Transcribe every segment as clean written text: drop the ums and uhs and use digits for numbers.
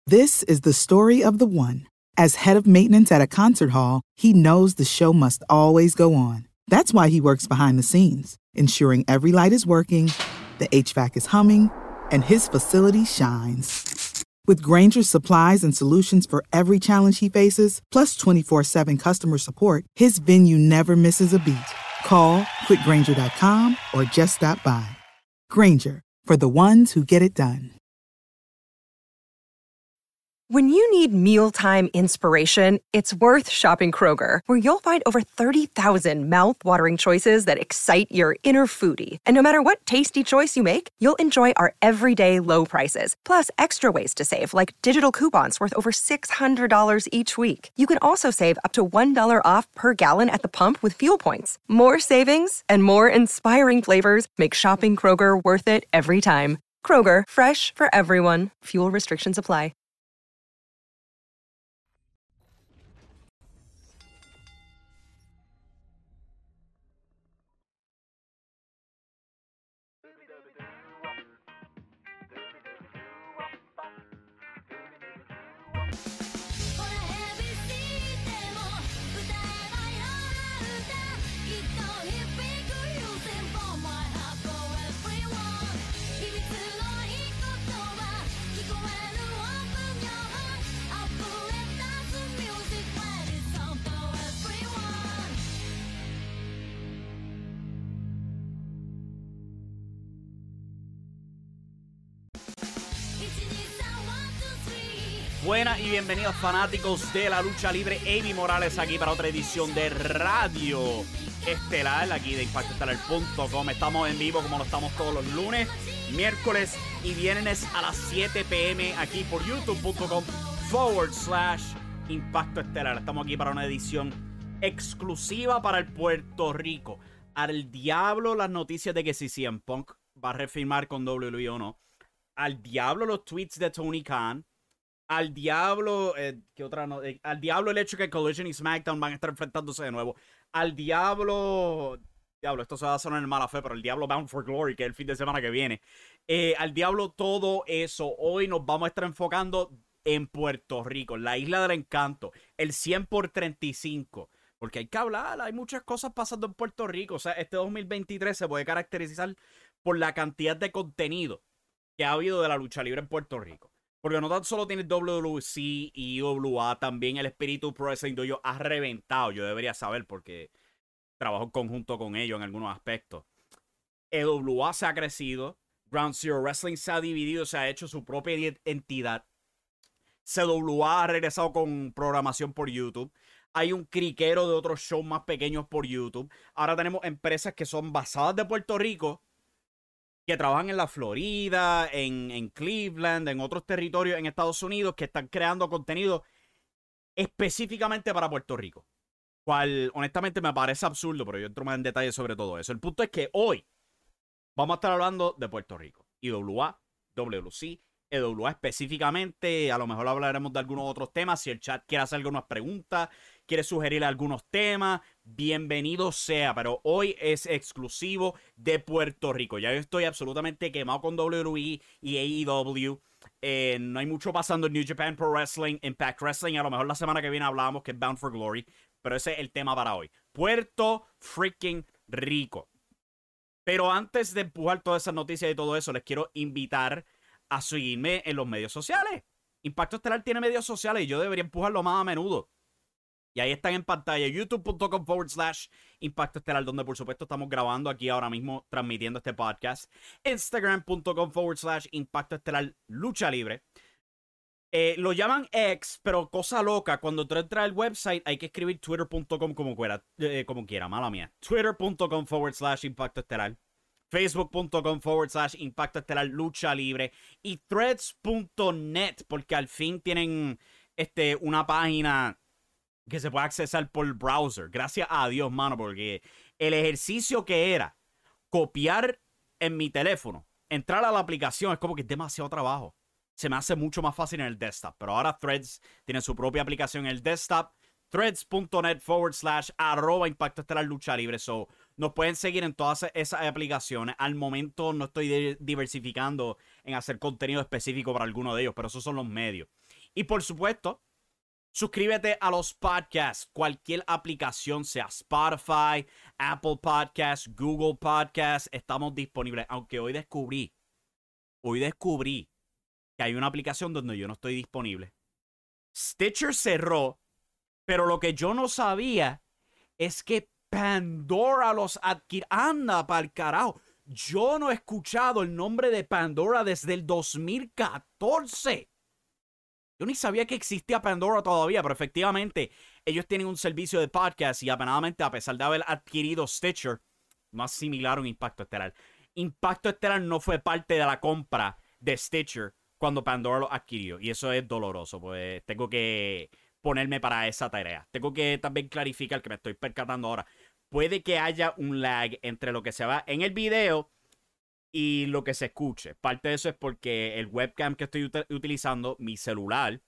This is the story of the one. As head of maintenance at a concert hall, he knows the show must always go on. That's why he works behind the scenes, ensuring every light is working, the HVAC is humming, and his facility shines. With Grainger's supplies and solutions for every challenge he faces, plus 24/7 customer support, his venue never misses a beat. Call quickgrainger.com or just stop by. Grainger, for the ones who get it done. When you need mealtime inspiration, it's worth shopping Kroger, where you'll find over 30,000 mouth-watering choices that excite your inner foodie. And no matter what tasty choice you make, you'll enjoy our everyday low prices, plus extra ways to save, like digital coupons worth over $600 each week. You can also save up to $1 off per gallon at the pump with fuel points. More savings and more inspiring flavors make shopping Kroger worth it every time. Kroger, fresh for everyone. Fuel restrictions apply. Buenas y bienvenidos fanáticos de la lucha libre. Avi Morales aquí para otra edición de Radio Estelar, aquí de ImpactoEstelar.com. Estamos en vivo como lo estamos todos los lunes, miércoles y viernes a las 7 p.m. aquí por youtube.com/Impacto Estelar. Estamos aquí para una edición exclusiva para el Puerto Rico. Al diablo las noticias de que si CM Punk va a refirmar con WWE o no. Al diablo los tweets de Tony Khan. Al diablo, ¿qué otra no? Al diablo el hecho que Collision y SmackDown van a estar enfrentándose de nuevo. Al diablo, esto se va a sonar en mala fe, pero el diablo Bound for Glory, que es el fin de semana que viene. Al diablo todo eso. Hoy nos vamos a estar enfocando en Puerto Rico, la isla del encanto, el 100x35. Porque hay que hablar, hay muchas cosas pasando en Puerto Rico. O sea, este 2023 se puede caracterizar por la cantidad de contenido que ha habido de la lucha libre en Puerto Rico. Porque no tan solo tiene WWC y IWA, también el Espíritu Pro Wrestling Dojo ha reventado. Yo debería saber porque trabajo en conjunto con ellos en algunos aspectos. EWA se ha crecido. Ground Zero Wrestling se ha dividido, se ha hecho su propia entidad. CWA ha regresado con programación por YouTube. Hay un criquero de otros shows más pequeños por YouTube. Ahora tenemos empresas que son basadas de Puerto Rico, que trabajan en la Florida, en Cleveland, en otros territorios en Estados Unidos, que están creando contenido específicamente para Puerto Rico. Cual, honestamente, me parece absurdo, pero yo entro más en detalle sobre todo eso. El punto es que hoy vamos a estar hablando de Puerto Rico. IWA, WC, EWA específicamente. A lo mejor hablaremos de algunos otros temas. Si el chat quiere hacer algunas preguntas, quiere sugerir algunos temas, bienvenido sea. Pero hoy es exclusivo de Puerto Rico. Ya yo estoy absolutamente quemado con WWE y AEW. No hay mucho pasando en New Japan Pro Wrestling, Impact Wrestling. A lo mejor la semana que viene hablábamos que es Bound for Glory. Pero ese es el tema para hoy. Puerto freaking Rico. Pero antes de empujar todas esas noticias y todo eso, les quiero invitar a seguirme en los medios sociales. Impacto Estelar tiene medios sociales y yo debería empujarlo más a menudo. Y ahí están en pantalla, youtube.com/Impacto Estelar, donde por supuesto estamos grabando aquí ahora mismo, transmitiendo este podcast. Instagram.com/Impacto Estelar Lucha Libre. Lo llaman X, pero cosa loca, cuando tú entras al website hay que escribir twitter.com como quiera, mala mía. Twitter.com/Impacto Estelar. Facebook.com/Impacto Estelar Lucha Libre. Y Threads.net, porque al fin tienen una página que se puede accesar por browser. Gracias a Dios, mano, porque el ejercicio que era copiar en mi teléfono, entrar a la aplicación, es como que es demasiado trabajo. Se me hace mucho más fácil en el desktop. Pero ahora Threads tiene su propia aplicación en el desktop. Threads.net/Impacto Estelar Lucha Libre. So, nos pueden seguir en todas esas aplicaciones. Al momento no estoy diversificando en hacer contenido específico para alguno de ellos, pero esos son los medios. Y por supuesto, suscríbete a los podcasts, cualquier aplicación, sea Spotify, Apple Podcasts, Google Podcasts, estamos disponibles. Aunque hoy descubrí que hay una aplicación donde yo no estoy disponible. Stitcher cerró, pero lo que yo no sabía es que Pandora los adquirió. Anda pa'l carajo. Yo no he escuchado el nombre de Pandora desde el 2014. Yo ni sabía que existía Pandora todavía, pero efectivamente ellos tienen un servicio de podcast y apenadamente, a pesar de haber adquirido Stitcher, no asimilaron Impacto Estelar. Impacto Estelar no fue parte de la compra de Stitcher cuando Pandora lo adquirió. Y eso es doloroso, pues tengo que ponerme para esa tarea. Tengo que también clarificar que me estoy percatando ahora. Puede que haya un lag entre lo que se va en el video y lo que se escuche. Parte de eso es porque el webcam que estoy utilizando, mi celular,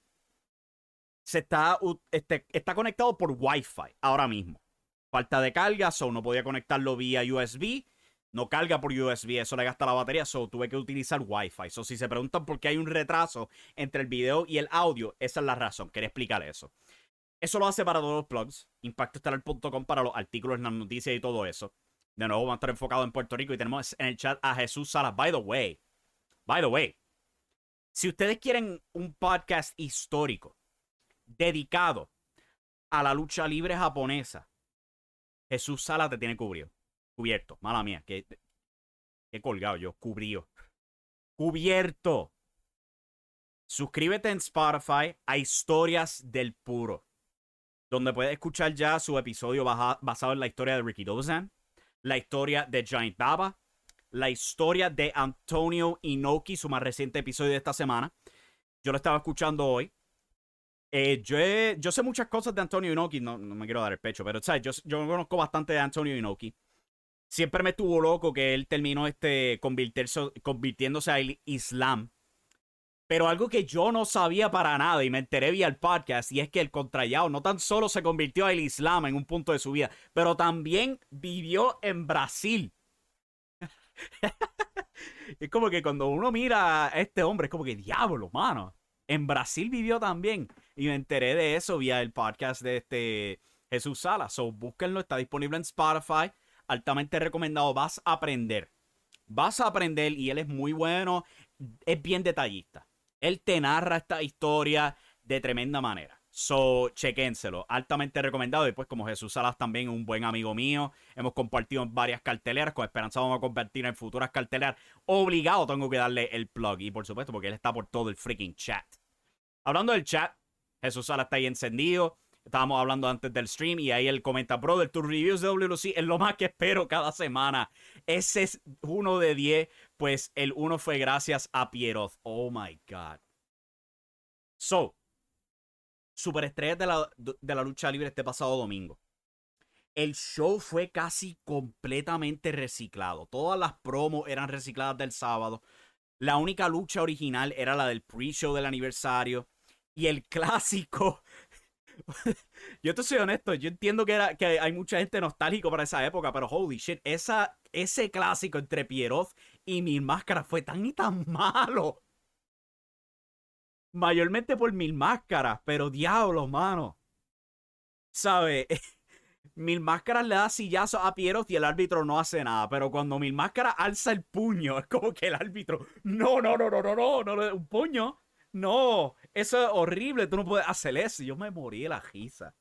está conectado por Wi-Fi ahora mismo. Falta de carga, so no podía conectarlo vía USB. No carga por USB, eso le gasta la batería, so tuve que utilizar Wi-Fi. So si se preguntan por qué hay un retraso entre el video y el audio, esa es la razón. Quería explicar eso. Eso lo hace para todos los blogs. Impactoestelar.com para los artículos, las noticias y todo eso. De nuevo vamos a estar enfocados en Puerto Rico y tenemos en el chat a Jesús Salas. By the way, si ustedes quieren un podcast histórico dedicado a la lucha libre japonesa, Jesús Salas te tiene cubierto. Mala mía, que he colgado yo, cubierto. Suscríbete en Spotify a Historias del Puro, donde puedes escuchar ya su episodio basado en la historia de Ricky Dozan, la historia de Giant Baba, la historia de Antonio Inoki, su más reciente episodio de esta semana. Yo lo estaba escuchando hoy. Yo sé muchas cosas de Antonio Inoki, no me quiero dar el pecho, pero ¿sabes? Yo conozco bastante de Antonio Inoki. Siempre me estuvo loco que él terminó convirtiéndose al Islam. Pero algo que yo no sabía para nada y me enteré vía el podcast, y es que el contrallado no tan solo se convirtió al Islam en un punto de su vida, pero también vivió en Brasil. Es como que cuando uno mira a este hombre, es como que diablo, mano. En Brasil vivió también. Y me enteré de eso vía el podcast de Jesús Salas. So, búsquenlo, está disponible en Spotify. Altamente recomendado. Vas a aprender y él es muy bueno. Es bien detallista. Él te narra esta historia de tremenda manera. So, chequénselo. Altamente recomendado. Y pues como Jesús Salas también, un buen amigo mío. Hemos compartido en varias carteleras. Con esperanza vamos a compartir en futuras carteleras. Obligado tengo que darle el plug. Y por supuesto porque él está por todo el freaking chat. Hablando del chat, Jesús Salas está ahí encendido. Estábamos hablando antes del stream y ahí él comenta, brother, tus reviews de WLC es lo más que espero cada semana. Ese es 1 de 10, pues el 1 fue gracias a Pieroth. Oh my God. So, superestrellas de la lucha libre este pasado domingo. El show fue casi completamente reciclado. Todas las promos eran recicladas del sábado. La única lucha original era la del pre-show del aniversario. Y el clásico... Yo te soy honesto, yo entiendo que hay mucha gente nostálgico para esa época, pero holy shit, ese clásico entre Pieroth y Mil Máscaras fue tan y tan malo. Mayormente por Mil Máscaras, pero diablo, mano. ¿Sabe? Mil Máscaras le da sillazo a Pieroth y el árbitro no hace nada, pero cuando Mil Máscaras alza el puño, es como que el árbitro, no, un puño. No, eso es horrible, tú no puedes hacer eso. Yo me morí de la risa.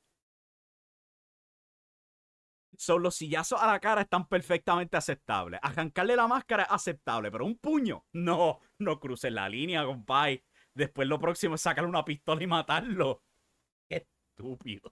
Son los sillazos a la cara están perfectamente aceptables. Arrancarle la máscara es aceptable, pero un puño, no cruces la línea, compadre. Después lo próximo es sacarle una pistola y matarlo. Qué estúpido.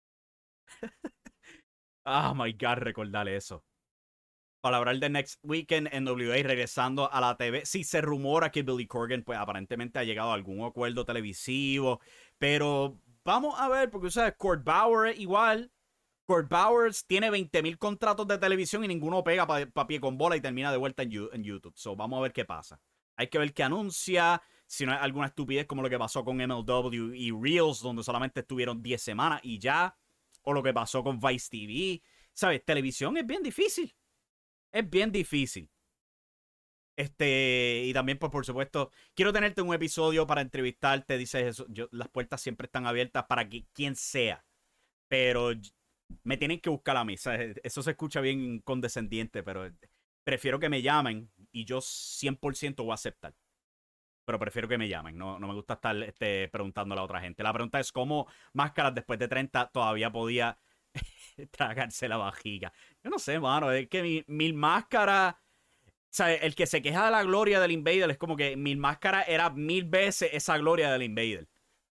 Oh my God, recordarle eso. Para hablar de Next Weekend en NWA regresando a la TV. Sí, se rumora que Billy Corgan pues aparentemente ha llegado a algún acuerdo televisivo. Pero vamos a ver, porque sabes, Court Bauer igual. Court Bowers tiene 20,000 contratos de televisión y ninguno pega pa pie con bola y termina de vuelta en YouTube. So vamos a ver qué pasa. Hay que ver qué anuncia. Si no hay alguna estupidez como lo que pasó con MLW y Reels, donde solamente estuvieron 10 semanas y ya. O lo que pasó con Vice TV. ¿Sabes? Televisión es bien difícil. Es bien difícil. Y también, pues, por supuesto, quiero tenerte en un episodio para entrevistarte. Dices eso. Las puertas siempre están abiertas para quien sea. Pero me tienen que buscar a mí. ¿Sabes? Eso se escucha bien condescendiente, pero prefiero que me llamen y yo 100% voy a aceptar. Pero prefiero que me llamen. No, no me gusta estar preguntándole a otra gente. La pregunta es cómo Máscaras después de 30 todavía podía tragarse la vajiga. Yo no sé, mano. Es que Mil Máscaras. O sea, el que se queja de la gloria del Invader es como que Mil Máscaras era 1000 veces esa gloria del Invader.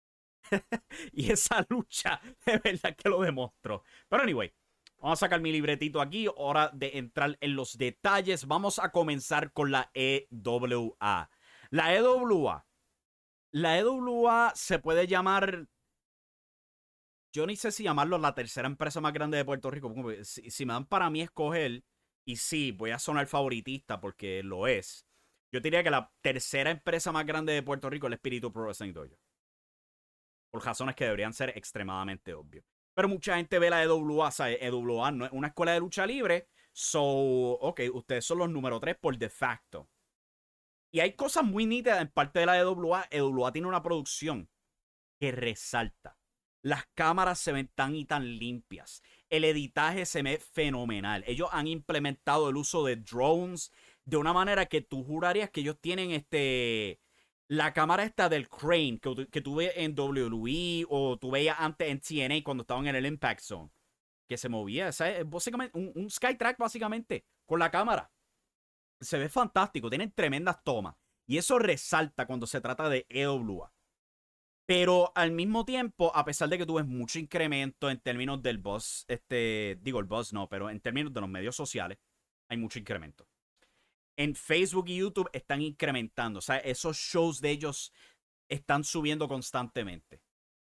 Y esa lucha de verdad que lo demostró. Pero anyway, vamos a sacar mi libretito aquí. Hora de entrar en los detalles. Vamos a comenzar con la EWA. La EWA. La EWA se puede llamar. Yo ni sé si llamarlo la tercera empresa más grande de Puerto Rico. Si me dan para mí escoger, y sí, voy a sonar favoritista porque lo es. Yo diría que la tercera empresa más grande de Puerto Rico es el Espíritu Pro Wrestling Dojo. Por razones que deberían ser extremadamente obvias. Pero mucha gente ve la EWA, o sea, EWA no es una escuela de lucha libre. So, ok, ustedes son los número 3 por de facto. Y hay cosas muy nítidas en parte de la EWA. EWA tiene una producción que resalta. Las cámaras se ven tan y tan limpias. El editaje se ve fenomenal. Ellos han implementado el uso de drones de una manera que tú jurarías que ellos tienen la cámara esta del crane que tú ves en WWE o tú veías antes en TNA cuando estaban en el Impact Zone. Que se movía, ¿sabes? Básicamente un Skytrack básicamente con la cámara. Se ve fantástico, tienen tremendas tomas. Y eso resalta cuando se trata de EWA. Pero al mismo tiempo, a pesar de que tuve mucho incremento en términos del buzz, digo el buzz no, pero en términos de los medios sociales, hay mucho incremento. En Facebook y YouTube están incrementando, o sea, esos shows de ellos están subiendo constantemente.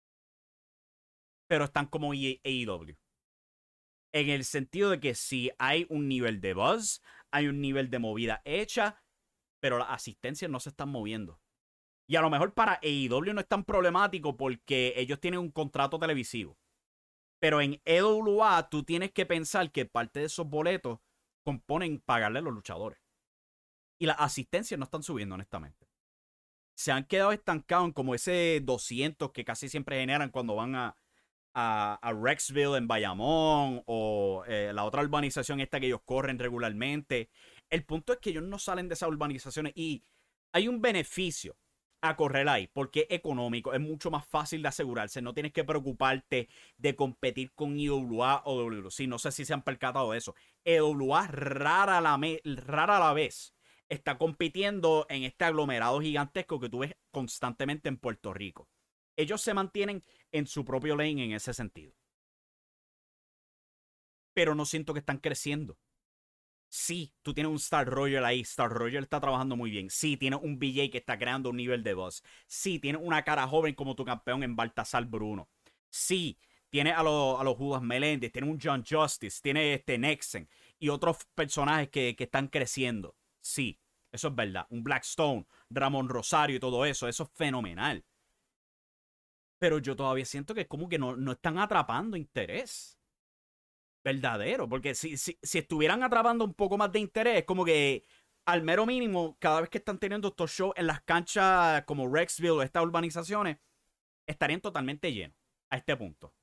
Pero están como AEW. En el sentido de que sí hay un nivel de buzz, hay un nivel de movida hecha, pero las asistencias no se están moviendo. Y a lo mejor para AEW no es tan problemático porque ellos tienen un contrato televisivo. Pero en EWA tú tienes que pensar que parte de esos boletos componen pagarle a los luchadores. Y las asistencias no están subiendo, honestamente. Se han quedado estancados en como ese 200 que casi siempre generan cuando van a Rexville en Bayamón o la otra urbanización esta que ellos corren regularmente. El punto es que ellos no salen de esas urbanizaciones y hay un beneficio a correr ahí porque es económico, es mucho más fácil de asegurarse, no tienes que preocuparte de competir con IWA o WC, no sé si se han percatado de eso. IWA rara a la vez está compitiendo en este aglomerado gigantesco que tú ves constantemente en Puerto Rico. Ellos se mantienen en su propio lane en ese sentido. Pero no siento que están creciendo. Sí, tú tienes un Star Roger ahí. Star Roger está trabajando muy bien. Sí, tienes un BJ que está creando un nivel de buzz. Sí, tienes una cara joven como tu campeón en Baltasar Bruno. Sí, tienes a los Judas Meléndez. Tienes un John Justice. Tienes Nexen. Y otros personajes que están creciendo. Sí, eso es verdad. Un Blackstone, Ramón Rosario y todo eso. Eso es fenomenal. Pero yo todavía siento que es como que no están atrapando interés verdadero. Porque si estuvieran atrapando un poco más de interés, como que al mero mínimo, cada vez que están teniendo estos shows en las canchas como Rexville o estas urbanizaciones, estarían totalmente llenos a este punto.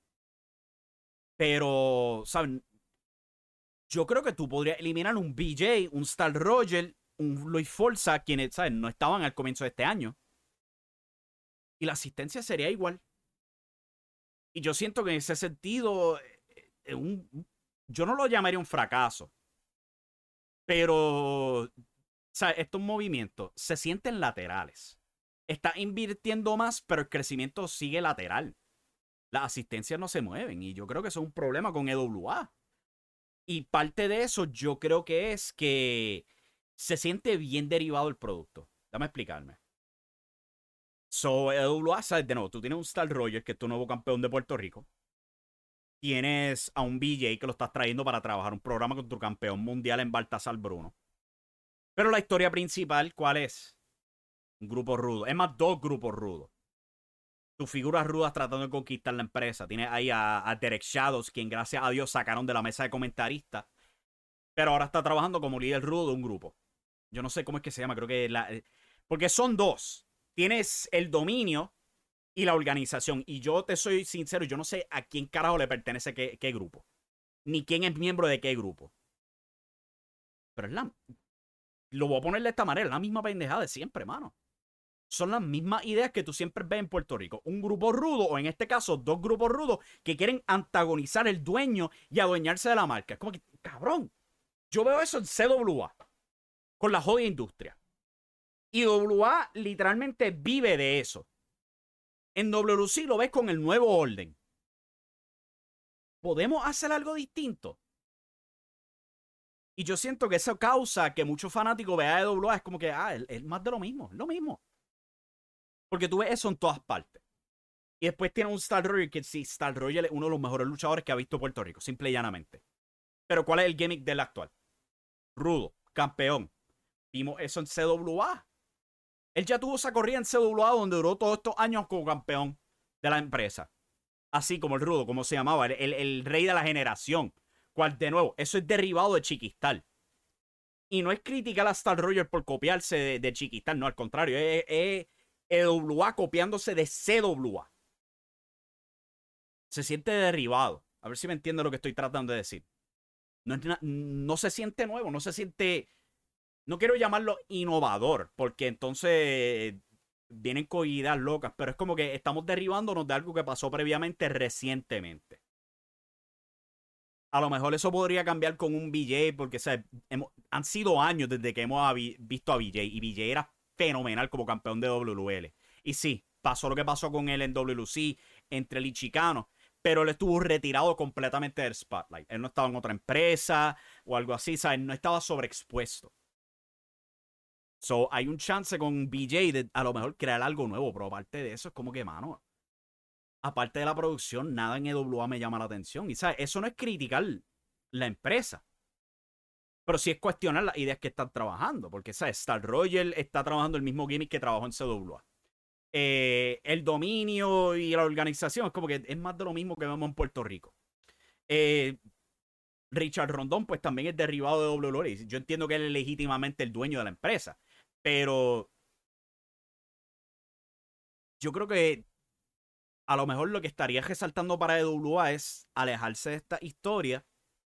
Pero, ¿saben? Yo creo que tú podrías eliminar un BJ, un Star Roger, un Luis Forza, quienes, ¿sabes? No estaban al comienzo de este año. Y la asistencia sería igual. Y yo siento que en ese sentido, yo no lo llamaría un fracaso. Pero, o sea, estos movimientos se sienten laterales. Está invirtiendo más, pero el crecimiento sigue lateral. Las asistencias no se mueven. Y yo creo que eso es un problema con EWA. Y parte de eso yo creo que es que se siente bien derivado el producto. Dame explicarme. So, EWA, ¿sabes? De nuevo, tú tienes un Star Rogers, que es tu nuevo campeón de Puerto Rico. Tienes a un BJ que lo estás trayendo para trabajar un programa con tu campeón mundial en Baltasar Bruno. Pero la historia principal, ¿cuál es? Un grupo rudo. Es más, dos grupos rudos. Tus figuras rudas tratando de conquistar la empresa. Tienes ahí a Derek Shadows, quien gracias a Dios sacaron de la mesa de comentaristas. Pero ahora está trabajando como líder rudo de un grupo. Yo no sé cómo es que se llama, creo que porque son dos. Tienes el dominio y la organización. Y yo te soy sincero, yo no sé a quién carajo le pertenece qué grupo. Ni quién es miembro de qué grupo. Pero lo voy a poner de esta manera, es la misma pendejada de siempre, mano. Son las mismas ideas que tú siempre ves en Puerto Rico. Un grupo rudo, o en este caso, dos grupos rudos, que quieren antagonizar el dueño y adueñarse de la marca. Es como que, cabrón, yo veo eso en CWA, con la jodida industria. Y WA literalmente vive de eso. En WC lo ves con el nuevo orden. ¿Podemos hacer algo distinto? Y yo siento que eso causa que muchos fanáticos vean de WA. Es como que, es más de lo mismo. Es lo mismo. Porque tú ves eso en todas partes. Y después tiene un Star Roger que sí, Star Roger es uno de los mejores luchadores que ha visto Puerto Rico. Simple y llanamente. Pero ¿cuál es el gimmick del actual? Rudo. Campeón. Vimos eso en CWA. Él ya tuvo esa corrida en CWA donde duró todos estos años como campeón de la empresa. Así como el Rudo, como se llamaba, el rey de la generación. Cual, de nuevo, eso es derivado de Chiquistal. Y no es criticar a Star Roger por copiarse de Chiquistal, no, al contrario, es EWA copiándose de CWA. Se siente derivado. A ver si me entiende lo que estoy tratando de decir. No se siente nuevo, no se siente... No quiero llamarlo innovador, porque entonces vienen con ideas locas, pero es como que estamos derribándonos de algo que pasó previamente recientemente. A lo mejor eso podría cambiar con un BJ, porque han sido años desde que hemos visto a BJ, y BJ era fenomenal como campeón de WL. Y sí, pasó lo que pasó con él en WLC, entre él y Chicano, pero él estuvo retirado completamente del spotlight. Él no estaba en otra empresa o algo así, ¿sabes? No estaba sobreexpuesto. So, hay un chance con BJ de a lo mejor crear algo nuevo, pero aparte de eso es como que, mano, aparte de la producción, nada en EWA me llama la atención. Y, ¿sabes? Eso no es criticar la empresa, pero sí es cuestionar las ideas que están trabajando, porque, ¿sabes? Star Roger está trabajando el mismo gimmick que trabajó en CWA. El dominio y la organización es como que es más de lo mismo que vemos en Puerto Rico. Richard Rondón, pues también es derivado de WWE. Yo entiendo que él es legítimamente el dueño de la empresa. Pero yo creo que a lo mejor lo que estaría resaltando para EWA es alejarse de esta historia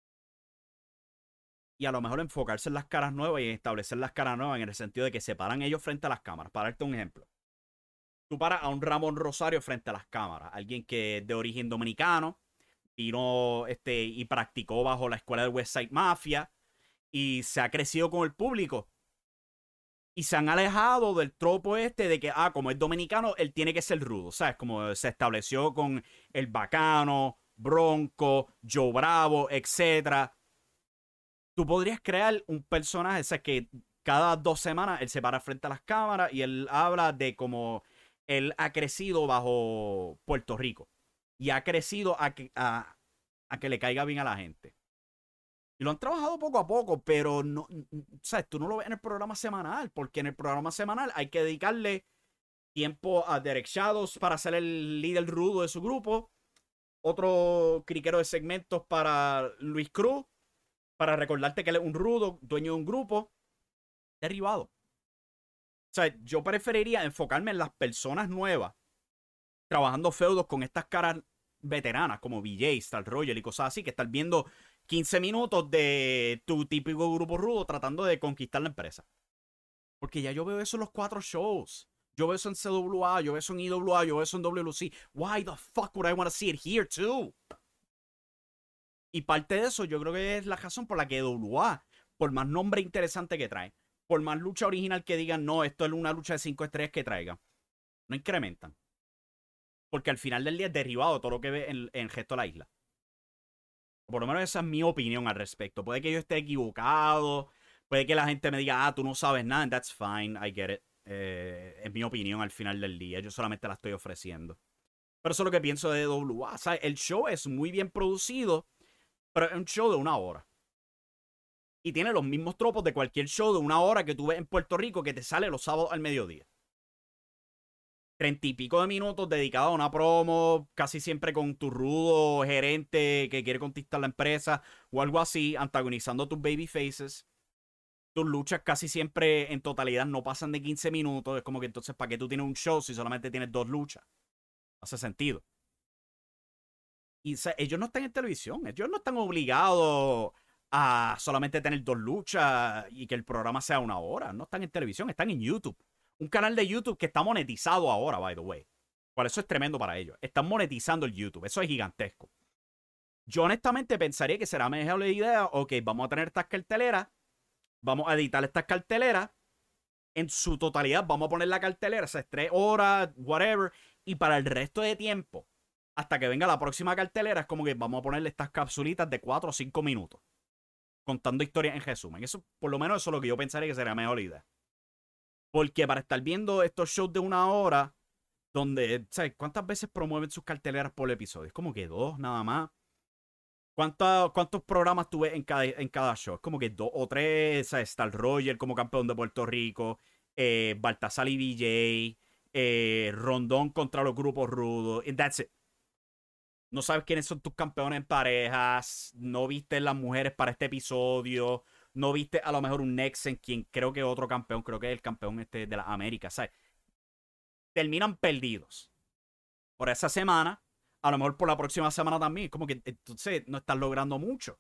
y a lo mejor enfocarse en las caras nuevas y establecer las caras nuevas en el sentido de que se paran ellos frente a las cámaras. Para darte un ejemplo. Tú paras a un Ramón Rosario frente a las cámaras. Alguien que es de origen dominicano, vino y practicó bajo la escuela del West Side Mafia y se ha crecido con el público. Y se han alejado del tropo de que, como es dominicano, él tiene que ser rudo. ¿Sabes? Como se estableció con el Bacano, Bronco, Joe Bravo, etc. Tú podrías crear un personaje, ¿sabes? Que cada 2 semanas él se para frente a las cámaras y él habla de cómo él ha crecido bajo Puerto Rico. Y ha crecido a que le caiga bien a la gente. Y lo han trabajado poco a poco, pero no, ¿sabes? Tú no lo ves en el programa semanal, porque en el programa semanal hay que dedicarle tiempo a Derek Shadows para ser el líder rudo de su grupo, otro criquero de segmentos para Luis Cruz, para recordarte que él es un rudo, dueño de un grupo, derivado. O sea, yo preferiría enfocarme en las personas nuevas, trabajando feudos con estas caras veteranas como BJ, Star Roger y cosas así, que estar viendo 15 minutos de tu típico grupo rudo tratando de conquistar la empresa. Porque ya yo veo eso en los 4 shows. Yo veo eso en CWA, yo veo eso en IWA, yo veo eso en WLC. Why the fuck would I want to see it here too? Y parte de eso yo creo que es la razón por la que WA, por más nombre interesante que trae, por más lucha original que digan, no, esto es una lucha de 5 estrellas que traigan, no incrementan. Porque al final del día es derivado de todo lo que ve en el resto de la isla. Por lo menos esa es mi opinión al respecto. Puede que yo esté equivocado. Puede que la gente me diga, tú no sabes nada. And that's fine, I get it. Es mi opinión al final del día. Yo solamente la estoy ofreciendo. Pero eso es lo que pienso de WA. ¿Sabes? El show es muy bien producido, pero es un show de 1 hora. Y tiene los mismos tropos de cualquier show de 1 hora que tú ves en Puerto Rico que te sale los sábados al mediodía. 30 y pico de minutos dedicados a una promo, casi siempre con tu rudo gerente que quiere conquistar la empresa o algo así, antagonizando a tus baby faces. tus luchas casi siempre en totalidad no pasan de 15 minutos. Es como que entonces, ¿para qué tú tienes un show si solamente tienes 2 luchas? No hace sentido. Y o sea, ellos no están en televisión. Ellos no están obligados a solamente tener 2 luchas y que el programa sea 1 hora. No están en televisión, están en YouTube. Un canal de YouTube que está monetizado ahora, by the way. Por eso es tremendo para ellos. Están monetizando el YouTube. Eso es gigantesco. Yo honestamente pensaría que será mejor la idea. Ok, vamos a tener estas carteleras. Vamos a editar estas carteleras. En su totalidad, vamos a poner la cartelera. O sea, 3 horas, whatever. Y para el resto de tiempo, hasta que venga la próxima cartelera, es como que vamos a ponerle estas capsulitas de 4 o 5 minutos. Contando historias en resumen. Eso, por lo menos, eso es lo que yo pensaría que sería mejor idea. Porque para estar viendo estos shows de 1 hora, donde, ¿sabes? ¿Cuántas veces promueven sus carteleras por episodio? Es como que 2, nada más. ¿Cuántos programas tú ves en cada show? Es como que 2 o 3, ¿sabes? Star Roger como campeón de Puerto Rico, Baltasar y BJ, Rondón contra los grupos rudos, and that's it. No sabes quiénes son tus campeones en parejas, no viste las mujeres para este episodio, no viste a lo mejor un Nexen, quien creo que es otro campeón, creo que es el campeón de las Américas, ¿sabes? Terminan perdidos por esa semana, a lo mejor por la próxima semana también. Es como que entonces no estás logrando mucho.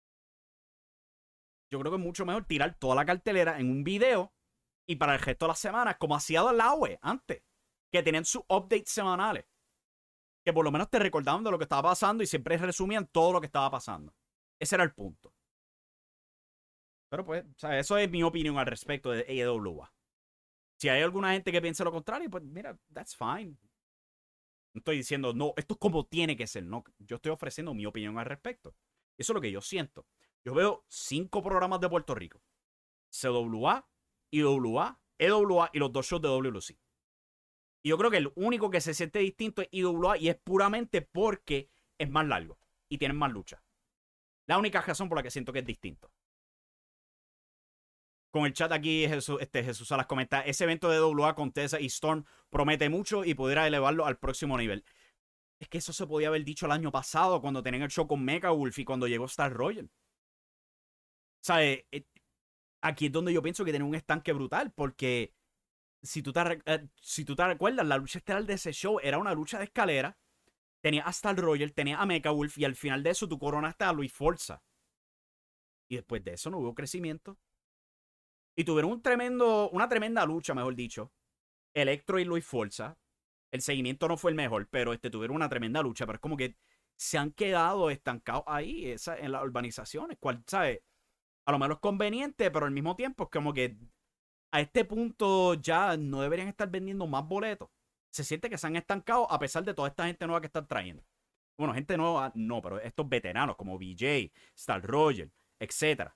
Yo creo que es mucho mejor tirar toda la cartelera en un video y para el resto de las semanas, como hacía la UE antes, que tenían sus updates semanales, que por lo menos te recordaban de lo que estaba pasando y siempre resumían todo lo que estaba pasando. Ese era el punto. Pero pues, o sea, eso es mi opinión al respecto de AEW. Si hay alguna gente que piense lo contrario, pues mira, that's fine. No estoy diciendo, no, esto es como tiene que ser. No, yo estoy ofreciendo mi opinión al respecto. Eso es lo que yo siento. Yo veo 5 programas de Puerto Rico. CWA, IWA, EWA y los 2 shows de WLC. Y yo creo que el único que se siente distinto es IWA y es puramente porque es más largo y tienen más lucha. La única razón por la que siento que es distinto. Con el chat aquí, Jesús Salas comenta: ese evento de WA con Tessa y Storm promete mucho y pudiera elevarlo al próximo nivel. Es que eso se podía haber dicho el año pasado cuando tenían el show con Mecha Wolf y cuando llegó Star Royal. ¿Sabes? Aquí es donde yo pienso que tiene un estanque brutal, porque si tú te recuerdas, la lucha estelar de ese show era una lucha de escalera. Tenía a Star Royal, tenía a Mecha Wolf y al final de eso tú coronaste a Luis Forza. Y después de eso no hubo crecimiento. Y tuvieron una tremenda lucha, mejor dicho. Electro y Luis Forza. El seguimiento no fue el mejor, pero tuvieron una tremenda lucha. Pero es como que se han quedado estancados ahí, en las urbanizaciones. ¿Sabes? A lo menos es conveniente, pero al mismo tiempo es como que a este punto ya no deberían estar vendiendo más boletos. Se siente que se han estancado a pesar de toda esta gente nueva que están trayendo. Bueno, gente nueva no, pero estos veteranos como BJ, Star Roger, etc.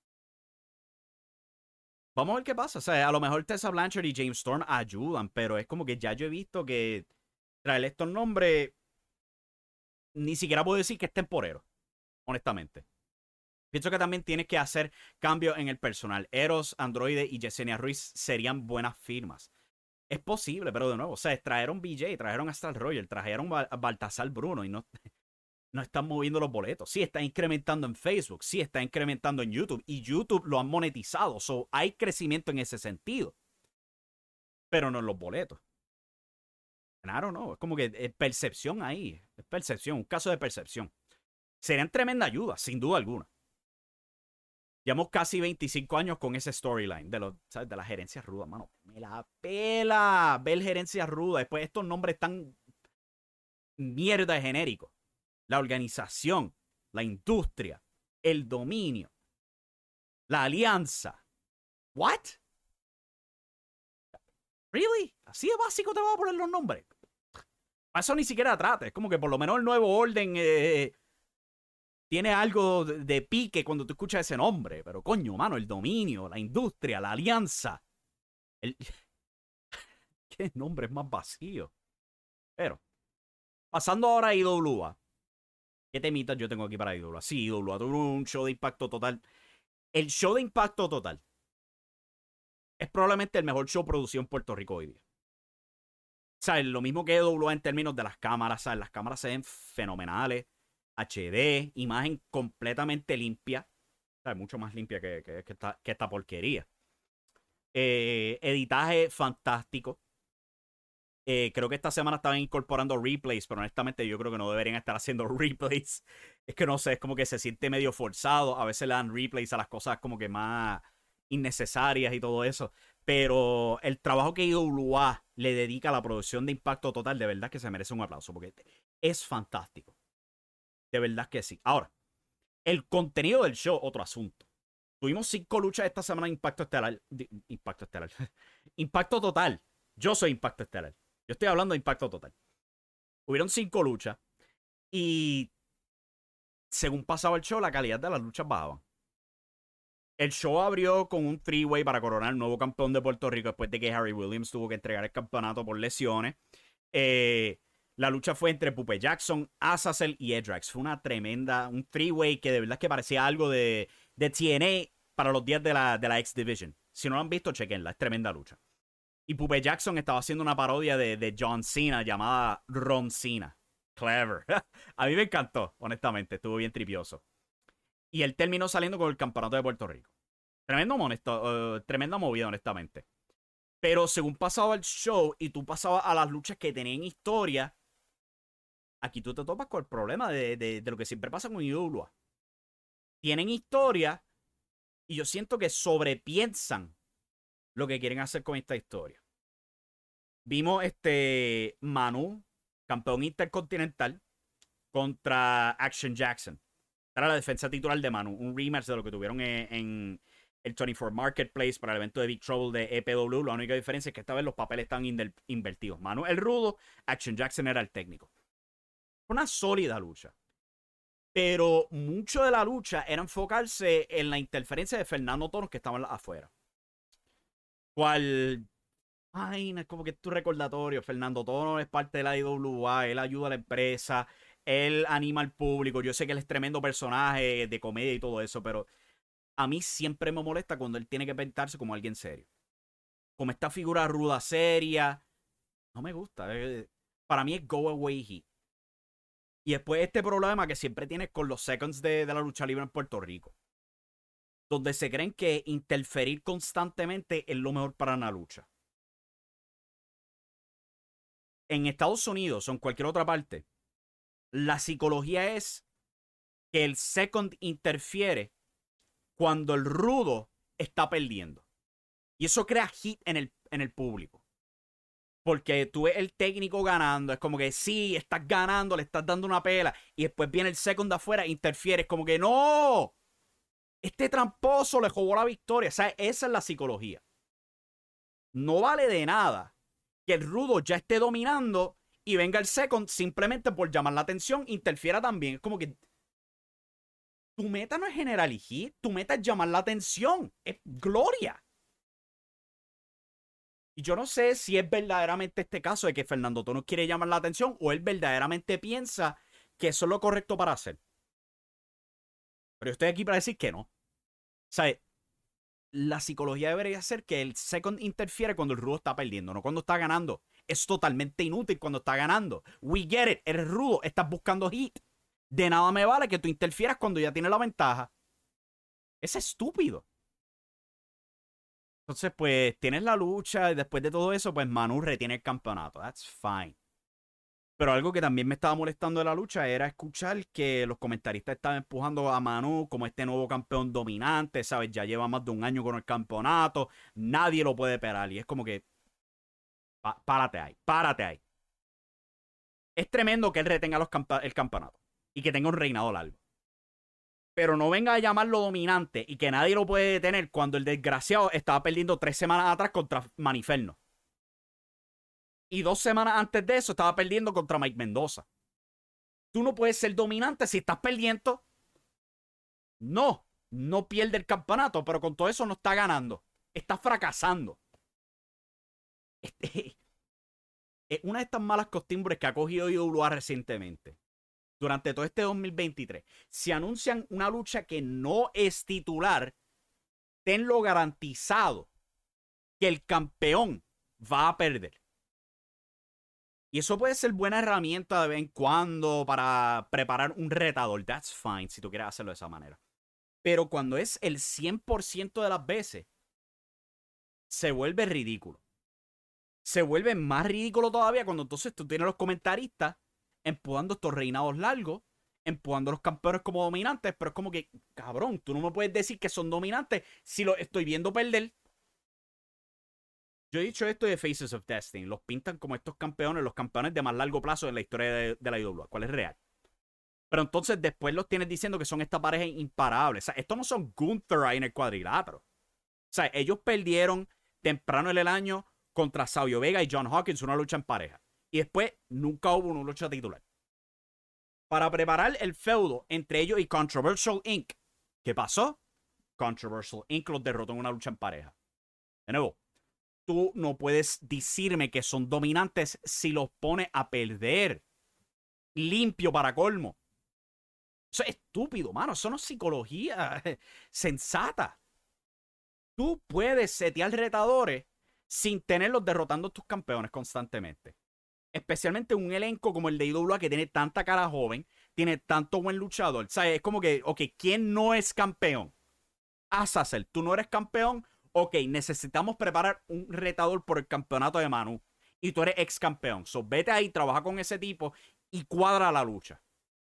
Vamos a ver qué pasa. O sea, a lo mejor Tessa Blanchard y James Storm ayudan, pero es como que ya yo he visto que traer estos nombres ni siquiera puedo decir que es temporero, honestamente. Pienso que también tienes que hacer cambios en el personal. Eros, Androide y Yesenia Ruiz serían buenas firmas. Es posible, pero de nuevo, o sea, trajeron BJ, trajeron a Star Roger, trajeron a Baltasar Bruno y no están moviendo los boletos. Sí, está incrementando en Facebook, sí, está incrementando en YouTube y YouTube lo han monetizado. So, hay crecimiento en ese sentido, pero no en los boletos. Claro, no, es como que es percepción ahí, es percepción, un caso de percepción. Serían tremenda ayuda, sin duda alguna. Llevamos casi 25 años con ese storyline ¿sabes? De la gerencia ruda, mano. Me la pela ver gerencia ruda. Después estos nombres tan mierda de genéricos. La organización, la industria, el dominio, la alianza. ¿What? ¿Really? ¿Así de básico te voy a poner los nombres? Para eso ni siquiera trates. Es como que por lo menos el nuevo orden tiene algo de pique cuando tú escuchas ese nombre. Pero coño, mano, el dominio, la industria, la alianza. ¿Qué nombre es más vacío? Pero, pasando ahora a IWA. ¿Qué temitas yo tengo aquí para IWA? Sí, IWA tuvo un show de impacto total. El show de impacto total es probablemente el mejor show producido en Puerto Rico hoy día. ¿Sabes? Lo mismo que IWA en términos de las cámaras. ¿Sabes? Las cámaras se ven fenomenales. HD, imagen completamente limpia. sea, mucho más limpia que esta porquería. Editaje fantástico. Creo que esta semana estaban incorporando replays, pero honestamente yo creo que no deberían estar haciendo replays. Es que no sé, es como que se siente medio forzado. A veces le dan replays a las cosas como que más innecesarias y todo eso. Pero el trabajo que IWA le dedica a la producción de Impacto Total, de verdad que se merece un aplauso, porque es fantástico. De verdad que sí. Ahora, el contenido del show, otro asunto. Tuvimos 5 luchas esta semana en Impacto Estelar. Impacto Estelar. Impacto Total. Yo soy Impacto Estelar. Yo estoy hablando de Impacto Total. Hubieron 5 luchas. Y según pasaba el show, la calidad de las luchas bajaban. El show abrió con un 3-way para coronar el nuevo campeón de Puerto Rico después de que Harry Williams tuvo que entregar el campeonato por lesiones. La lucha fue entre Pupe Jackson, Azazel y Edrax. Fue una tremenda, un 3-way que de verdad que parecía algo de TNA para los días de la X Division. Si no lo han visto, chequenla, es tremenda lucha. Y Pupe Jackson estaba haciendo una parodia de John Cena llamada Ron Cena. Clever. A mí me encantó, honestamente, estuvo bien tripioso. Y él terminó saliendo con el campeonato de Puerto Rico. Tremenda movida, honestamente. Pero según pasaba el show y tú pasabas a las luchas que tenían historia, aquí tú te topas con el problema de lo que siempre pasa con IWA. Tienen historia y yo siento que sobrepiensan lo que quieren hacer con esta historia. Vimos Manu, campeón intercontinental, contra Action Jackson. Era la defensa titular de Manu, un rematch de lo que tuvieron en el 24 Marketplace para el evento de Big Trouble de EPW. La única diferencia es que esta vez los papeles están invertidos. Manu el rudo, Action Jackson era el técnico. Una sólida lucha. Pero mucho de la lucha era enfocarse en la interferencia de Fernando Tonos que estaba afuera. Cual... Ay, no es como que es tu recordatorio. Fernando Tonos es parte de la IWA, él ayuda a la empresa, él anima al público. Yo sé que él es tremendo personaje de comedia y todo eso, pero a mí siempre me molesta cuando él tiene que pintarse como alguien serio. Como esta figura ruda, seria. No me gusta. Para mí es go away heat. Y después este problema que siempre tienes con los seconds de la lucha libre en Puerto Rico. Donde se creen que interferir constantemente es lo mejor para una lucha. En Estados Unidos o en cualquier otra parte, la psicología es que el second interfiere cuando el rudo está perdiendo. Y eso crea hit en el público. Porque tú ves el técnico ganando, es como que sí, estás ganando, le estás dando una pela, y después viene el second de afuera e interfiere, es como que no, este tramposo le robó la victoria. O sea, esa es la psicología. No vale de nada que el rudo ya esté dominando y venga el second simplemente por llamar la atención, interfiera también. Es como que tu meta no es generar y hit, tu meta es llamar la atención, es gloria. Y yo no sé si es verdaderamente este caso de que Fernando Tonos quiere llamar la atención o él verdaderamente piensa que eso es lo correcto para hacer. Pero yo estoy aquí para decir que no. O sea, la psicología debería ser que el second interfiere cuando el rudo está perdiendo, no cuando está ganando. Es totalmente inútil cuando está ganando. We get it, eres rudo, estás buscando hit. De nada me vale que tú interfieras cuando ya tienes la ventaja. Es estúpido. Entonces, pues, tienes la lucha y después de todo eso, pues Manu retiene el campeonato. That's fine. Pero algo que también me estaba molestando de la lucha era escuchar que los comentaristas estaban empujando a Manu como este nuevo campeón dominante, ¿sabes? Ya lleva más de un año con el campeonato, nadie lo puede parar. Y es como que, párate ahí, párate ahí. Es tremendo que él retenga el campeonato y que tenga un reinado largo. Pero no venga a llamarlo dominante y que nadie lo puede detener cuando el desgraciado estaba perdiendo 3 semanas atrás contra Maniferno. Y 2 semanas antes de eso estaba perdiendo contra Mike Mendoza. Tú no puedes ser dominante si estás perdiendo. No, no pierde el campeonato, pero con todo eso no está ganando. Está fracasando. Es una de estas malas costumbres que ha cogido IWA recientemente. Durante todo este 2023. Si anuncian una lucha que no es titular, tenlo garantizado que el campeón va a perder. Y eso puede ser buena herramienta de vez en cuando para preparar un retador. That's fine, si tú quieres hacerlo de esa manera. Pero cuando es el 100% de las veces, se vuelve ridículo. Se vuelve más ridículo todavía cuando entonces tú tienes los comentaristas empujando estos reinados largos, empujando a los campeones como dominantes, pero es como que, cabrón, tú no me puedes decir que son dominantes si los estoy viendo perder. Yo he dicho esto de Faces of Destiny, los pintan como estos campeones, los campeones de más largo plazo en la historia de la IWA, ¿cuál es real? Pero entonces después los tienes diciendo que son esta pareja imparable. O sea, estos no son Gunther ahí en el cuadrilátero. O sea, ellos perdieron temprano en el año contra Savio Vega y John Hawkins una lucha en pareja. Y después nunca hubo una lucha titular. Para preparar el feudo entre ellos y Controversial Inc. ¿Qué pasó? Controversial Inc. los derrotó en una lucha en pareja. De nuevo, tú no puedes decirme que son dominantes si los pones a perder. Limpio para colmo. Eso es estúpido, mano. Eso no es psicología sensata. Tú puedes setear retadores sin tenerlos derrotando a tus campeones constantemente. Especialmente un elenco como el de IWA que tiene tanta cara joven, tiene tanto buen luchador. O sea, es como que, ok, ¿quién no es campeón? Azazel, tú no eres campeón. Ok, necesitamos preparar un retador por el campeonato de Manu. Y tú eres ex campeón. So, vete ahí, trabaja con ese tipo y cuadra la lucha.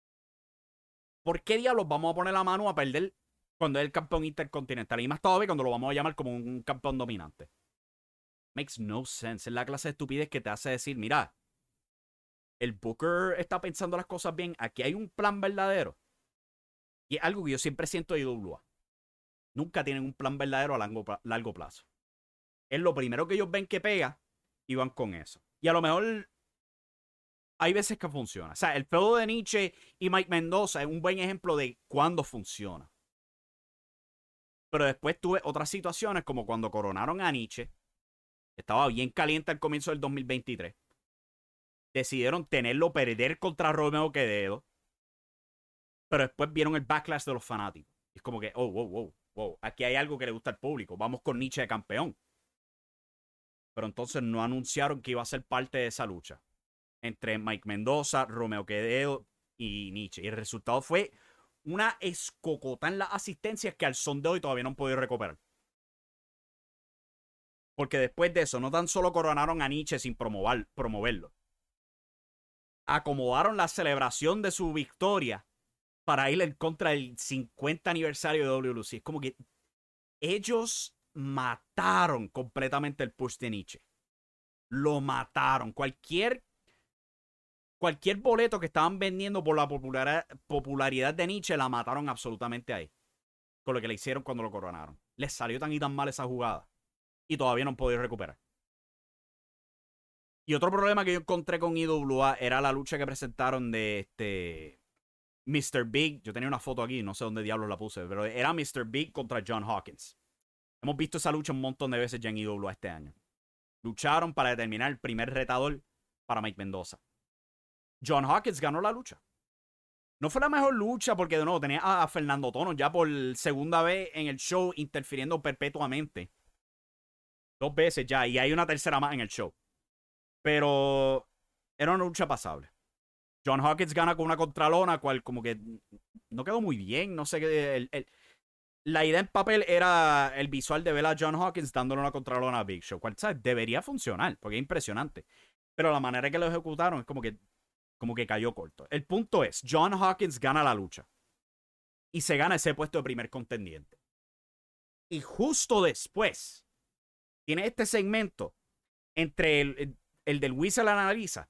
¿Por qué diablos vamos a poner a Manu a perder cuando es el campeón intercontinental? Y más todavía cuando lo vamos a llamar como un campeón dominante. Makes no sense. Es la clase de estupidez que te hace decir, mira, el Booker está pensando las cosas bien. Aquí hay un plan verdadero. Y es algo que yo siempre siento de IWA. Nunca tienen un plan verdadero a largo plazo. Es lo primero que ellos ven que pega y van con eso. Y a lo mejor hay veces que funciona. O sea, el feudo de Nietzsche y Mike Mendoza es un buen ejemplo de cuándo funciona. Pero después tuve otras situaciones como cuando coronaron a Nietzsche. Estaba bien caliente al comienzo del 2023. Decidieron tenerlo perder contra Romeo Quevedo. Pero después vieron el backlash de los fanáticos. Y es como que, oh, wow. Aquí hay algo que le gusta al público. Vamos con Nietzsche de campeón. Pero entonces no anunciaron que iba a ser parte de esa lucha entre Mike Mendoza, Romeo Quevedo y Nietzsche. Y el resultado fue una escocota en las asistencias que al son de hoy todavía no han podido recuperar. Porque después de eso, no tan solo coronaron a Nietzsche sin promoverlo. Acomodaron la celebración de su victoria para ir en contra del 50 aniversario de WLC. Es como que ellos mataron completamente el push de Nietzsche. Lo mataron. Cualquier boleto que estaban vendiendo por la popularidad de Nietzsche la mataron absolutamente ahí. Con lo que le hicieron cuando lo coronaron. Les salió tan y tan mal esa jugada. Y todavía no han podido recuperar. Y otro problema que yo encontré con IWA era la lucha que presentaron de Mr. Big. Yo tenía una foto aquí, no sé dónde diablos la puse, pero era Mr. Big contra John Hawkins. Hemos visto esa lucha un montón de veces ya en IWA este año. Lucharon para determinar el primer retador para Mike Mendoza. John Hawkins ganó la lucha. No fue la mejor lucha porque de nuevo tenía a Fernando Tono ya por segunda vez en el show interfiriendo perpetuamente. 2 veces ya, y hay una tercera más en el show. Pero era una lucha pasable. John Hawkins gana con una contralona, cual como que no quedó muy bien. No sé qué. La idea en papel era el visual de ver a John Hawkins dándole una contralona a Big Show, cual, ¿sabes? Debería funcionar, porque es impresionante. Pero la manera que lo ejecutaron es como que cayó corto. El punto es, John Hawkins gana la lucha. Y se gana ese puesto de primer contendiente. Y justo después, tiene este segmento entre el del Whistle Analiza.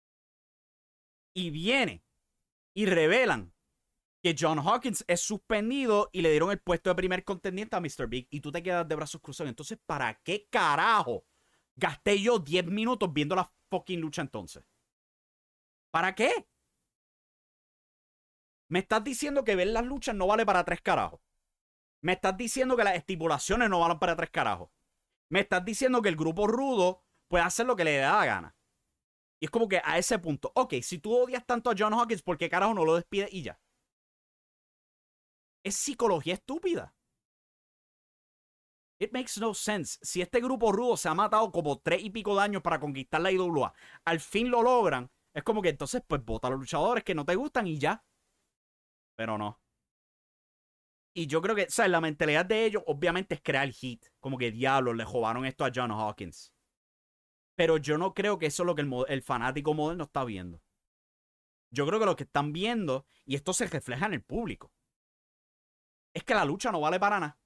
Y viene y revelan que John Hawkins es suspendido y le dieron el puesto de primer contendiente a Mr. Big. Y tú te quedas de brazos cruzados. Entonces, ¿para qué carajo gasté yo 10 minutos viendo la fucking lucha entonces? ¿Para qué? Me estás diciendo que ver las luchas no vale para 3 carajos. Me estás diciendo que las estipulaciones no valen para 3 carajos. Me estás diciendo que el grupo rudo puede hacer lo que le da la gana. Y es como que a ese punto, ok, si tú odias tanto a John Hawkins, ¿por qué carajo no lo despides y ya? Es psicología estúpida. It makes no sense. Si este grupo rudo se ha matado como 3 y pico de años para conquistar la IWA, al fin lo logran, es como que entonces pues vota a los luchadores que no te gustan y ya. Pero no. Y yo creo que, o sea, la mentalidad de ellos obviamente es crear hit. Como que diablos, le robaron esto a John Hawkins. Pero yo no creo que eso es lo que el fanático moderno está viendo. Yo creo que lo que están viendo, y esto se refleja en el público, es que la lucha no vale para nada.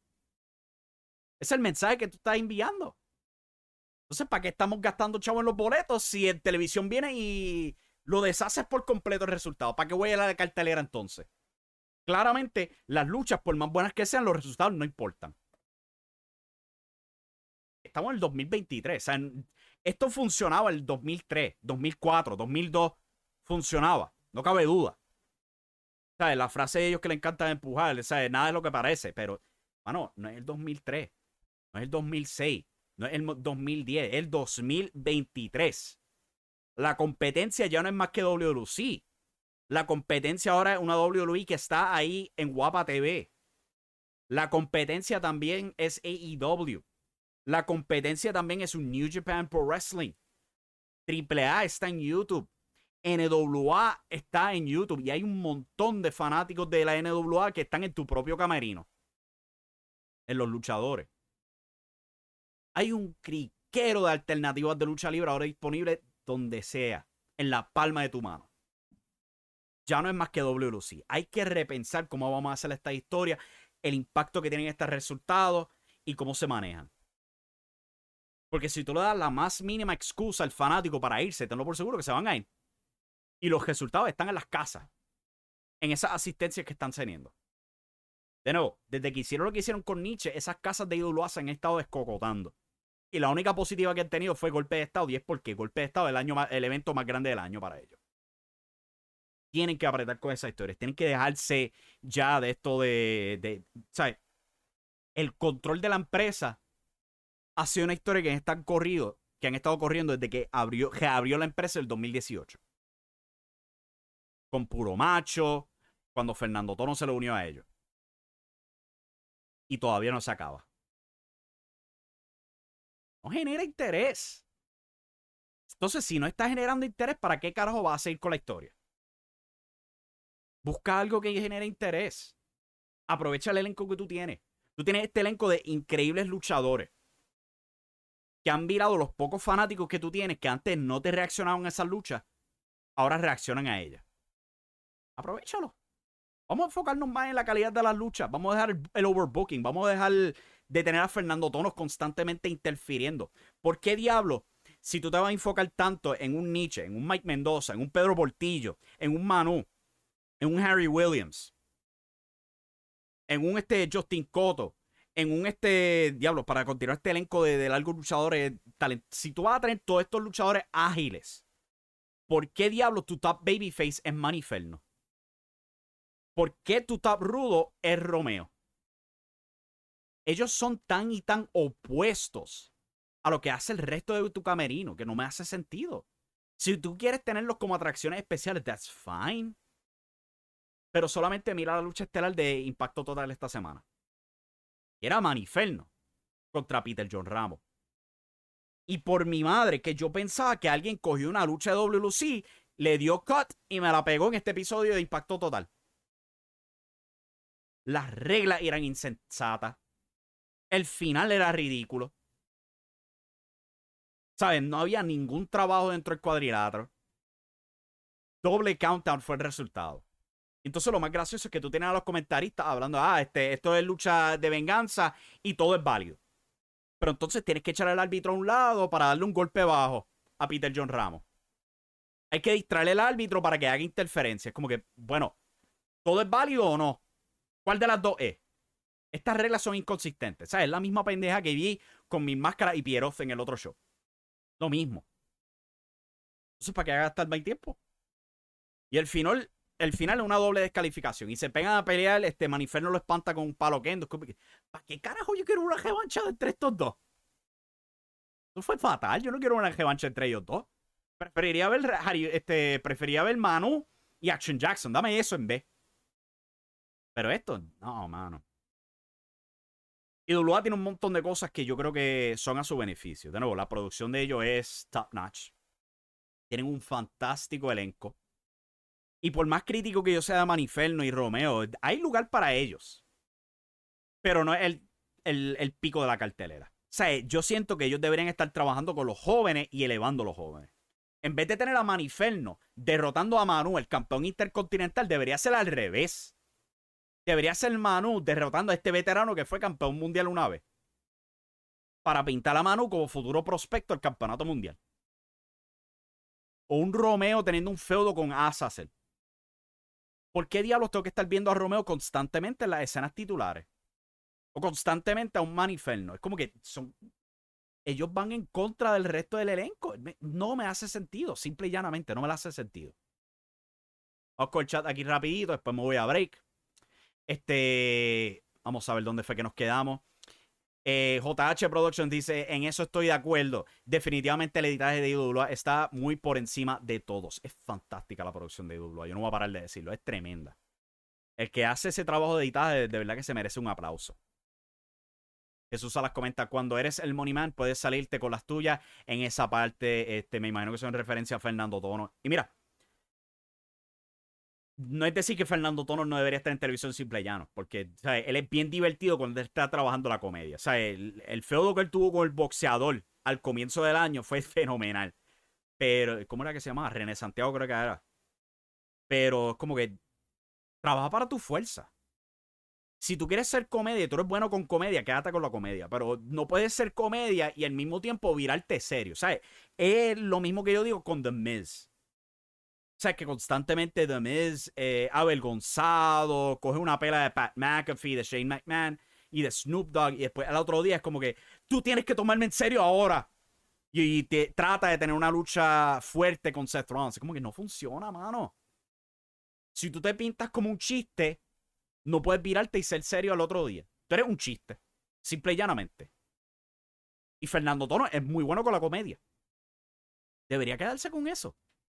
Es el mensaje que tú estás enviando. Entonces, ¿para qué estamos gastando chavo en los boletos si en televisión viene y lo deshaces por completo el resultado? ¿Para qué voy a la de cartelera entonces? Claramente, las luchas, por más buenas que sean, los resultados no importan. Estamos en el 2023. O sea, esto funcionaba en el 2003, 2004, 2002. Funcionaba. No cabe duda. ¿Sabes? La frase de ellos que le encanta empujar, ¿sabes? Nada es lo que parece. Pero, mano, no es el 2003. No es el 2006. No es el 2010. Es el 2023. La competencia ya no es más que WWC. La competencia ahora es una WWE que está ahí en Guapa TV. La competencia también es AEW. La competencia también es un New Japan Pro Wrestling. AAA está en YouTube. NWA está en YouTube. Y hay un montón de fanáticos de la NWA que están en tu propio camerino. En los luchadores. Hay un criquero de alternativas de lucha libre ahora disponible donde sea. En la palma de tu mano. Ya no es más que WLC. Hay que repensar cómo vamos a hacer esta historia, el impacto que tienen estos resultados y cómo se manejan. Porque si tú le das la más mínima excusa al fanático para irse, tenlo por seguro que se van a ir. Y los resultados están en las casas. En esas asistencias que están teniendo. De nuevo, desde que hicieron lo que hicieron con Nietzsche, esas casas de IWA se han estado descocotando. Y la única positiva que han tenido fue Golpe de Estado. Y es porque Golpe de Estado es el evento más grande del año para ellos. Tienen que apretar con esas historias. Tienen que dejarse ya de esto ¿sabes? El control de la empresa ha sido una historia que han estado corriendo desde que reabrió la empresa en el 2018. Con Puro Macho, cuando Fernando Tono se le unió a ellos. Y todavía no se acaba. No genera interés. Entonces, si no está generando interés, ¿para qué carajo vas a seguir con la historia? Busca algo que genere interés. Aprovecha el elenco que tú tienes. Tú tienes este elenco de increíbles luchadores que han virado los pocos fanáticos que tú tienes que antes no te reaccionaban a esas luchas. Ahora reaccionan a ellas. Aprovechalo. Vamos a enfocarnos más en la calidad de las luchas. Vamos a dejar el overbooking. Vamos a dejar de tener a Fernando Tonos constantemente interfiriendo. ¿Por qué diablo? Si tú te vas a enfocar tanto en un Nietzsche, en un Mike Mendoza, en un Pedro Portillo, en un Manu, en un Harry Williams, en un Justin Cotto, en un diablo, para continuar este elenco de largos luchadores, si tú vas a tener todos estos luchadores ágiles, ¿por qué diablo tu top babyface es Maniferno? ¿Por qué tu top rudo es Romeo? Ellos son tan y tan opuestos a lo que hace el resto de tu camerino, que no me hace sentido. Si tú quieres tenerlos como atracciones especiales, that's fine. Pero solamente mira la lucha estelar de Impacto Total esta semana. Era Maniferno contra Peter John Ramos. Y por mi madre, que yo pensaba que alguien cogió una lucha de WLC, le dio cut y me la pegó en este episodio de Impacto Total. Las reglas eran insensatas. El final era ridículo. ¿Sabes? No había ningún trabajo dentro del cuadrilátero. Doble countdown fue el resultado. Entonces lo más gracioso es que tú tienes a los comentaristas hablando, esto es lucha de venganza y todo es válido. Pero entonces tienes que echar al árbitro a un lado para darle un golpe bajo a Peter John Ramos. Hay que distraer al árbitro para que haga interferencia. Es como que, bueno, ¿todo es válido o no? ¿Cuál de las dos es? Estas reglas son inconsistentes. ¿Sabes? Es la misma pendeja que vi con mis máscaras y Pieroth en el otro show. Lo mismo. Entonces, ¿para qué gastar más tiempo? Y el final es una doble descalificación. Y se pegan a pelear, Maniferno lo espanta con un palo kendo. ¿Para qué carajo yo quiero una revancha entre estos dos? Eso fue fatal. Yo no quiero una revancha entre ellos dos. Preferiría ver Manu y Action Jackson. Dame eso en vez. Pero esto, no, mano. Y WA tiene un montón de cosas que yo creo que son a su beneficio. De nuevo, la producción de ellos es top notch. Tienen un fantástico elenco. Y por más crítico que yo sea de Maniferno y Romeo, hay lugar para ellos. pero no es el pico de la cartelera. O sea, yo siento que ellos deberían estar trabajando con los jóvenes y elevando a los jóvenes. En vez de tener a Maniferno derrotando a Manu, el campeón intercontinental, debería ser al revés. Debería ser Manu derrotando a este veterano que fue campeón mundial una vez. Para pintar a Manu como futuro prospecto al campeonato mundial. O un Romeo teniendo un feudo con Azazel. ¿Por qué diablos tengo que estar viendo a Romeo constantemente en las escenas titulares? O constantemente a un Maniferno. Es como que ellos van en contra del resto del elenco. No me hace sentido. Simple y llanamente no me hace sentido. Vamos con el chat aquí rapidito. Después me voy a break. Vamos a ver dónde fue que nos quedamos. JH Productions dice: en eso estoy de acuerdo. Definitivamente el editaje de IWA está muy por encima de todos. Es fantástica la producción de IWA. Yo no voy a parar de decirlo. Es tremenda. El que hace ese trabajo de editaje de verdad que se merece un aplauso. Jesús Salas comenta: cuando eres el Money Man puedes salirte con las tuyas. En esa parte me imagino que son referencia a Fernando Tono. Y mira, no es decir que Fernando Tono no debería estar en televisión simple y llano, porque ¿sabes? Él es bien divertido cuando él está trabajando la comedia. ¿Sabes? El feudo que él tuvo con el boxeador al comienzo del año fue fenomenal. Pero, ¿cómo era que se llamaba? René Santiago creo que era. Pero es como que trabaja para tu fuerza. Si tú quieres ser comedia y tú eres bueno con comedia, quédate con la comedia. Pero no puedes ser comedia y al mismo tiempo virarte serio. ¿Sabes? Es lo mismo que yo digo con The Miz. O sea, que constantemente The Miz, avergonzado, coge una pela de Pat McAfee, de Shane McMahon y de Snoop Dogg. Y después al otro día es como que tú tienes que tomarme en serio ahora. Y te trata de tener una lucha fuerte con Seth Rollins. Es como que no funciona, mano. Si tú te pintas como un chiste, no puedes virarte y ser serio al otro día. Tú eres un chiste. Simple y llanamente. Y Fernando Tono es muy bueno con la comedia. Debería quedarse con eso.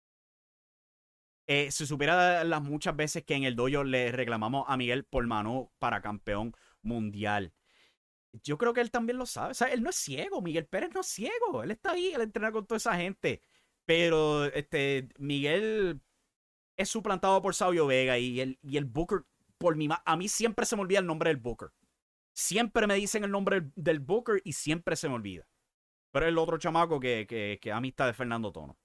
Si supiera las muchas veces que en el dojo le reclamamos a Miguel por mano para campeón mundial. Yo creo que él también lo sabe. O sea, él no es ciego. Miguel Pérez no es ciego. Él está ahí, él entrena con toda esa gente. Pero Miguel es suplantado por Savio Vega y el Booker, a mí siempre se me olvida el nombre del Booker. Siempre me dicen el nombre del Booker y siempre se me olvida. Pero es el otro chamaco que es amistad de Fernando Tono.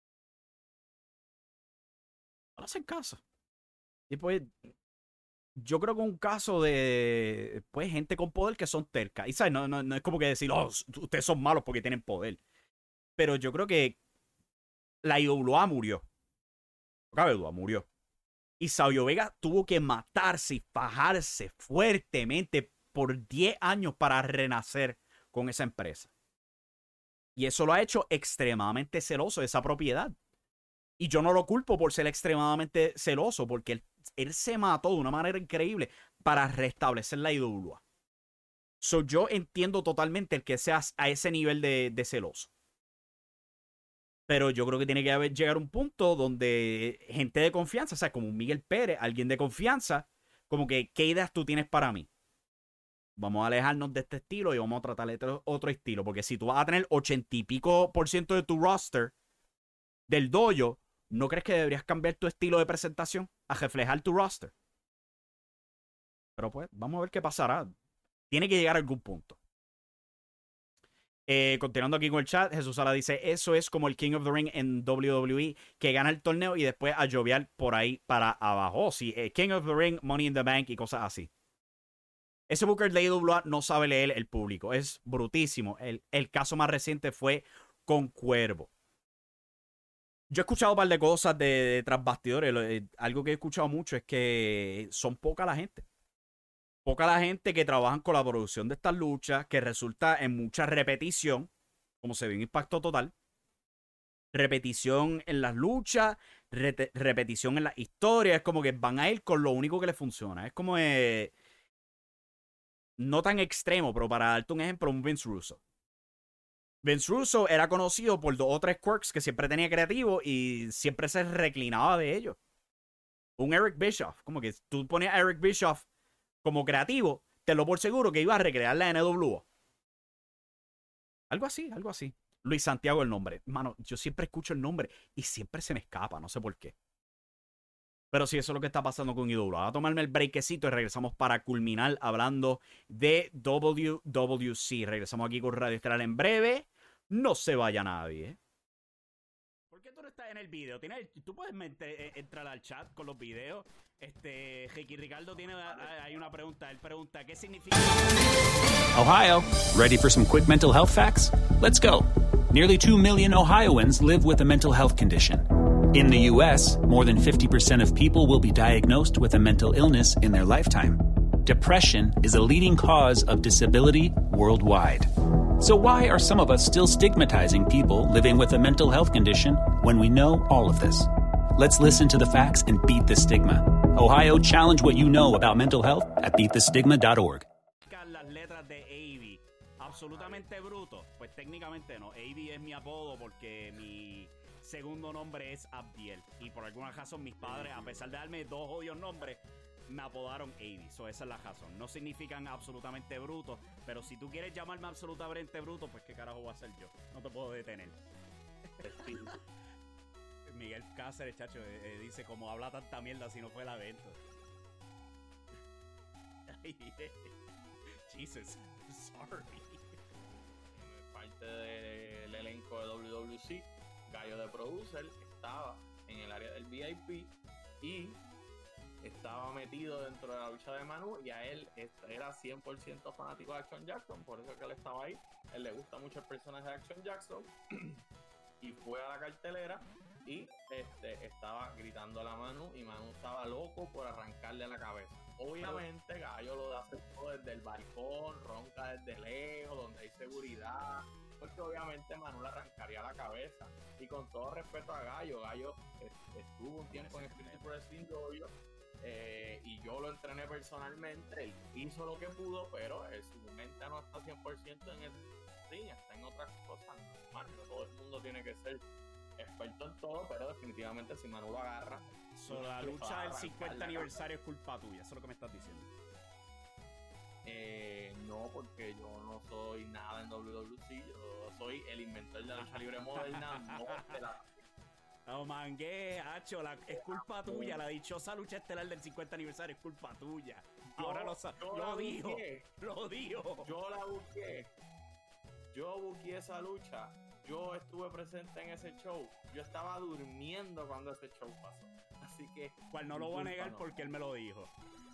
No hacen caso. Y pues, yo creo que un caso de pues gente con poder que son tercas. Y sabes, no es como que decir, oh, ustedes son malos porque tienen poder. Pero yo creo que la IWA murió. Cabe duda, murió. Y Savio Vega tuvo que matarse y fajarse fuertemente por 10 años para renacer con esa empresa. Y eso lo ha hecho extremadamente celoso de esa propiedad. Y yo no lo culpo por ser extremadamente celoso, porque él se mató de una manera increíble para restablecer la IWA. So, yo entiendo totalmente el que seas a ese nivel de celoso. Pero yo creo que tiene que llegar un punto donde gente de confianza, o sea, como Miguel Pérez, alguien de confianza, como que, ¿qué ideas tú tienes para mí? Vamos a alejarnos de este estilo y vamos a tratar de otro estilo. Porque si tú vas a tener 80 y pico % de tu roster del dojo, ¿no crees que deberías cambiar tu estilo de presentación a reflejar tu roster? Pero pues, vamos a ver qué pasará. Tiene que llegar a algún punto. Continuando aquí con el chat, Jesús Sala dice: eso es como el King of the Ring en WWE, que gana el torneo y después a lloviar por ahí para abajo. Sí, King of the Ring, Money in the Bank y cosas así. Ese Booker de IWA no sabe leer el público. Es brutísimo. El caso más reciente fue con Cuervo. Yo he escuchado un par de cosas de tras bastidores. Algo que he escuchado mucho es que son poca la gente. Poca la gente que trabajan con la producción de estas luchas, que resulta en mucha repetición, como se ve en Impacto Total. Repetición en las luchas, repetición en las historias. Es como que van a ir con lo único que les funciona. Es como no tan extremo, pero para darte un ejemplo, un Vince Russo. Vince Russo era conocido por 2 o 3 quirks que siempre tenía creativo y siempre se reclinaba de ellos. Un Eric Bischoff, como que tú ponías a Eric Bischoff como creativo, te lo por seguro que iba a recrear la NWO. Algo así, algo así. Luis Santiago el nombre. Mano, yo siempre escucho el nombre y siempre se me escapa, no sé por qué. Pero sí, eso es lo que está pasando con IWA. Voy a tomarme el breakcito y regresamos para culminar hablando de WWC. Regresamos aquí con Radio Estelar en breve. No se vaya nadie. ¿Por qué tú no estás en el video? ¿Tú puedes entrar al chat con los videos? Ricky Ricardo hay una pregunta. Él pregunta, ¿qué significa? Ohio, ready for some quick mental health facts? Let's go. Nearly 2 million Ohioans live with a mental health condition. In the U.S., more than 50% of people will be diagnosed with a mental illness in their lifetime. Depression is a leading cause of disability worldwide. So why are some of us still stigmatizing people living with a mental health condition when we know all of this? Let's listen to the facts and beat the stigma. Ohio, challenge what you know about mental health at beatthestigma.org. Las letras de Avi, absolutamente bruto. Pues técnicamente no. Avi es mi apodo porque mi segundo nombre es Abdiel. Y por alguna razón mis padres, a pesar de darme 2 odios nombres, me apodaron Avi. So, esa es la razón. No significan absolutamente bruto. Pero si tú quieres llamarme absolutamente bruto, pues qué carajo voy a hacer yo. No te puedo detener. Miguel Cáceres, chacho, dice como habla tanta mierda si no fue el evento. Jesus, sorry. Parte del elenco de WWC, Gallo de Producer estaba en el área del VIP y estaba metido dentro de la lucha de Manu, y a él era 100% fanático de Action Jackson, por eso que él estaba ahí. Él le gusta mucho el personaje de Action Jackson y fue a la cartelera y estaba gritando a la Manu, y Manu estaba loco por arrancarle la cabeza. Obviamente Gallo lo hace todo desde el balcón, ronca desde lejos, donde hay seguridad, porque obviamente Manu le arrancaría la cabeza. Y con todo respeto a Gallo estuvo un tiempo en Espíritu Wrestling Dojo, y yo lo entrené personalmente. Él hizo lo que pudo, pero su mente no está 100% en el ring, está en otras cosas. No todo el mundo tiene que ser experto en todo, pero definitivamente si Manu lo agarra, la lucha del 50 aniversario es culpa tuya. Eso es lo que me estás diciendo. No, porque yo no soy nada en WWC. Yo soy el inventor de la lucha libre moderna. No, mangué, hacho, es culpa tuya. La dichosa lucha estelar del 50 aniversario es culpa tuya. Ahora lo dijo. Yo la busqué. Yo busqué esa lucha. Yo estuve presente en ese show. Yo estaba durmiendo cuando ese show pasó. Así que... Cual no lo voy a negar porque él me lo dijo.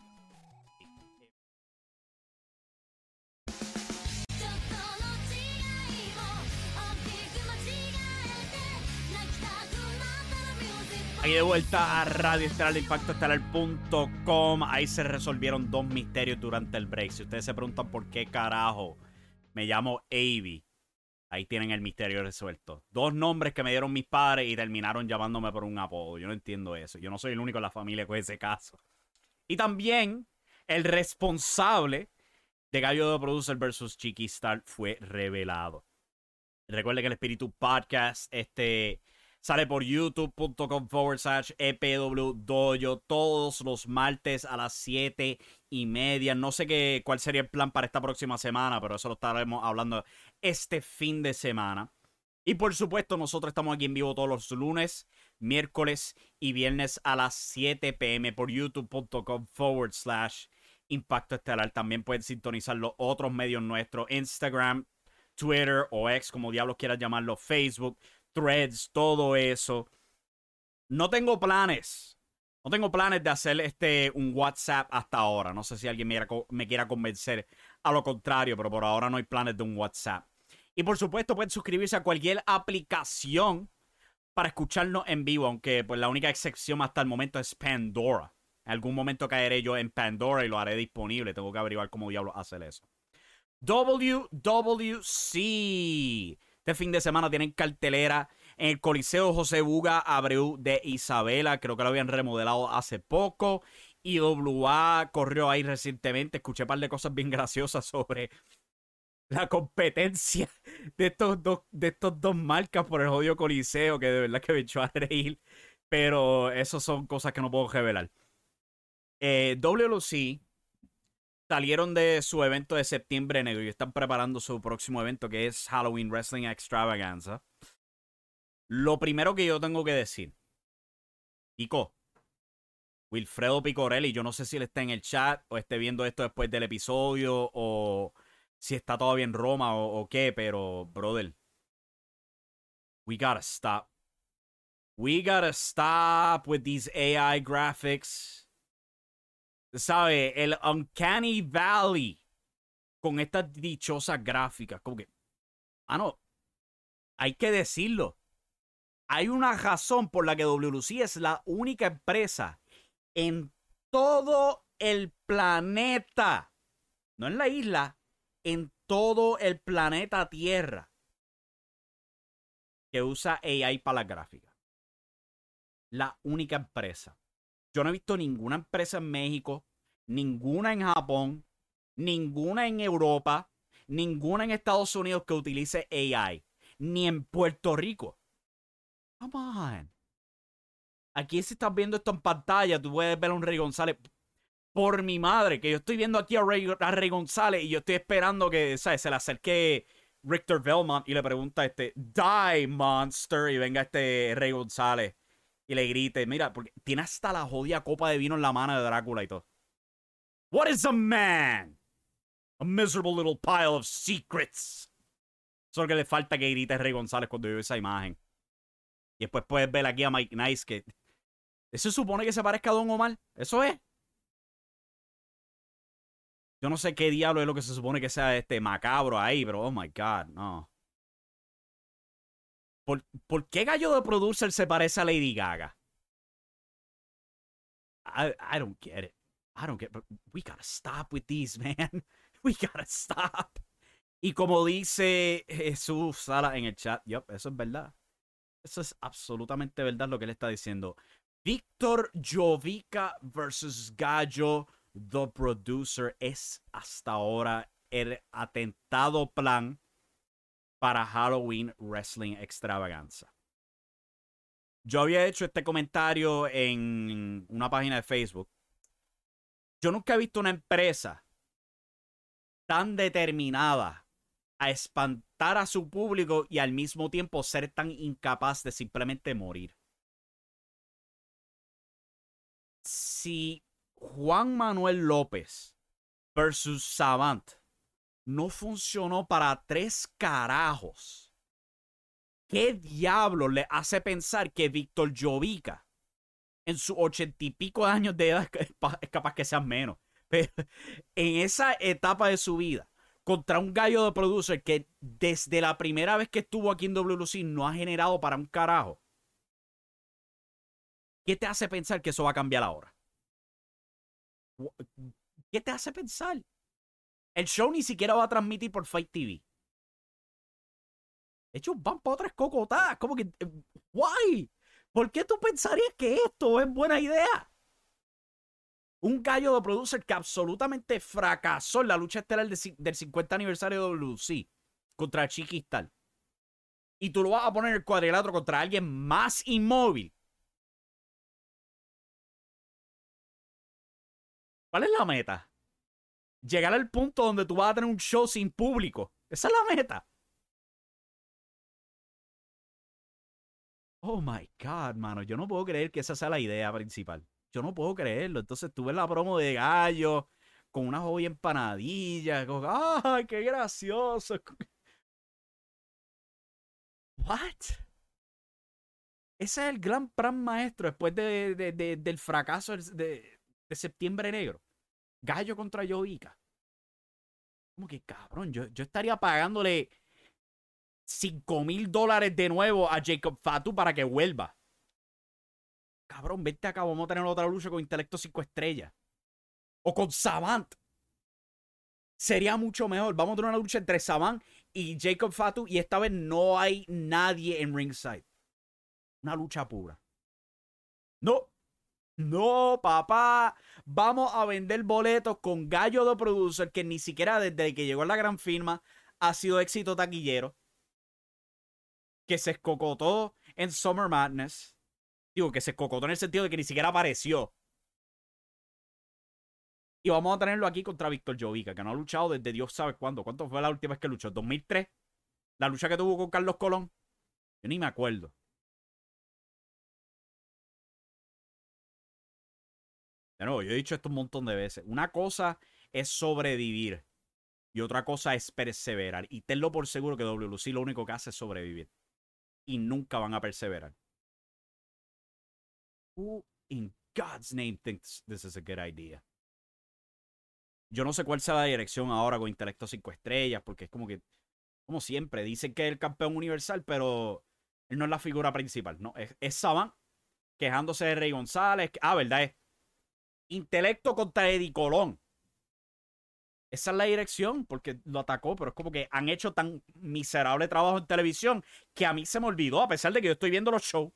Aquí de vuelta a Radio Estelar de ImpactoEstelar.com. Ahí se resolvieron 2 misterios durante el break. Si ustedes se preguntan por qué carajo me llamo Avi, ahí tienen el misterio resuelto. 2 nombres que me dieron mis padres y terminaron llamándome por un apodo. Yo no entiendo eso. Yo no soy el único en la familia con ese caso. Y también el responsable de Gallo de Producer versus Chiquistar fue revelado. Recuerde que el Espíritu Podcast sale por youtube.com/EPW Dojo todos los martes a las 7:30. No sé cuál sería el plan para esta próxima semana, pero eso lo estaremos hablando este fin de semana. Y por supuesto, nosotros estamos aquí en vivo todos los lunes, miércoles y viernes a las 7 p.m. por youtube.com/Impacto Estelar. También pueden sintonizar los otros medios nuestros: Instagram, Twitter o X, como diablos quieras llamarlo, Facebook, Threads, todo eso. No tengo planes de hacer un WhatsApp hasta ahora. No sé si alguien me quiera convencer a lo contrario, pero por ahora no hay planes de un WhatsApp. Y por supuesto pueden suscribirse a cualquier aplicación para escucharnos en vivo, aunque pues la única excepción hasta el momento es Pandora. En algún momento caeré yo en Pandora y lo haré disponible. Tengo que averiguar cómo diablos hacer eso. WWC. Este fin de semana tienen cartelera en el Coliseo José Buga Abreu de Isabela. Creo que lo habían remodelado hace poco. IWA corrió ahí recientemente. Escuché un par de cosas bien graciosas sobre la competencia de estos dos marcas por el jodido Coliseo, que de verdad que me echó a reír. Pero eso son cosas que no puedo revelar. WWC salieron de su evento de septiembre negro y están preparando su próximo evento, que es Halloween Wrestling Extravaganza. Lo primero que yo tengo que decir, Ico, Wilfredo Picorelli, yo no sé si él está en el chat o esté viendo esto después del episodio o si está todavía en Roma o qué, pero, brother, we gotta stop. We gotta stop with these AI graphics. ¿Sabe? El Uncanny Valley con estas dichosas gráficas. Como que, no, hay que decirlo. Hay una razón por la que WLC es la única empresa en todo el planeta, no en la isla, en todo el planeta Tierra, que usa AI para las gráficas. La única empresa. Yo no he visto ninguna empresa en México, ninguna en Japón, ninguna en Europa, ninguna en Estados Unidos que utilice AI, ni en Puerto Rico. Come on. Aquí si estás viendo esto en pantalla, tú puedes ver a un Rey González. Por mi madre, que yo estoy viendo aquí a Rey González y yo estoy esperando que, ¿sabes? Se le acerque Richter Belmont y le pregunta Die Monster, y venga Rey González y le grite, mira, porque tiene hasta la jodida copa de vino en la mano de Drácula y todo. What is a man? A miserable little pile of secrets. Solo que le falta que grite Rey González cuando veo esa imagen. Y después puedes ver aquí a Mike Nice, que ¿eso supone que se parezca a Don Omar? ¿Eso es? Yo no sé qué diablo es lo que se supone que sea macabro ahí, pero oh my God, no. ¿Por qué Gallo de Producer se parece a Lady Gaga? I don't get it. I don't get it. But we gotta stop with these, man. We gotta stop. Y como dice Jesús Sala en el chat, yep, eso es verdad. Eso es absolutamente verdad lo que él está diciendo. Víctor Jovica versus Gallo The Producer es hasta ahora el atentado plan para Halloween Wrestling Extravaganza. Yo había hecho este comentario en una página de Facebook. Yo nunca he visto una empresa tan determinada a espantar a su público y al mismo tiempo ser tan incapaz de simplemente morir. Si Juan Manuel López versus Savant no funcionó para 3 carajos, ¿qué diablo le hace pensar que Víctor Jovica, en sus 80 y pico de años de edad, es capaz que sean menos, pero en esa etapa de su vida, contra un Gallo de Producer que desde la primera vez que estuvo aquí en WLC no ha generado para un carajo? ¿Qué te hace pensar que eso va a cambiar ahora? ¿Qué te hace pensar? El show ni siquiera va a transmitir por Fight TV. De hecho, van para otras cocotadas. ¿Cómo que? ¿Why? ¿Por qué tú pensarías que esto es buena idea? Un Gallo de Producer que absolutamente fracasó en la lucha estelar del 50 aniversario de WC contra Chiquistal. Y tú lo vas a poner en el cuadrilátero contra alguien más inmóvil. ¿Cuál es la meta? Llegar al punto donde tú vas a tener un show sin público. Esa es la meta. Oh my God, mano. Yo no puedo creer que esa sea la idea principal. Yo no puedo creerlo. Entonces tú ves la promo de Gallo con una joven empanadilla. ¡Ay, qué gracioso! ¿What? Ese es el gran plan maestro después del fracaso de Septiembre Negro. Gallo contra Jovica. Como que cabrón, yo estaría pagándole $5,000 de nuevo a Jacob Fatu para que vuelva. Cabrón, vete acá, vamos a tener otra lucha con Intelecto 5 estrellas. O con Savant. Sería mucho mejor. Vamos a tener una lucha entre Savant y Jacob Fatu y esta vez no hay nadie en ringside. Una lucha pura. No. No, papá. Vamos a vender boletos con Gallo de Producer que ni siquiera desde que llegó a la gran firma ha sido éxito taquillero. Que se escocotó en Summer Madness. Digo, que se escocotó en el sentido de que ni siquiera apareció. Y vamos a tenerlo aquí contra Víctor Jovica, que no ha luchado desde Dios sabe cuándo. ¿Cuánto fue la última vez que luchó? ¿2003? La lucha que tuvo con Carlos Colón. Yo ni me acuerdo. De nuevo, yo he dicho esto un montón de veces. Una cosa es sobrevivir y otra cosa es perseverar. Y tenlo por seguro que WLC lo único que hace es sobrevivir. Y nunca van a perseverar. Who in God's name thinks this is a good idea? Yo no sé cuál sea la dirección ahora con Intelecto 5 estrellas, porque es como que, como siempre, dicen que es el campeón universal, pero él no es la figura principal, ¿no? Es Saban quejándose de Rey González. ¿Verdad? Es Intelecto contra Eddie Colón. Esa es la dirección, porque lo atacó, pero es como que han hecho tan miserable trabajo en televisión que a mí se me olvidó, a pesar de que yo estoy viendo los shows.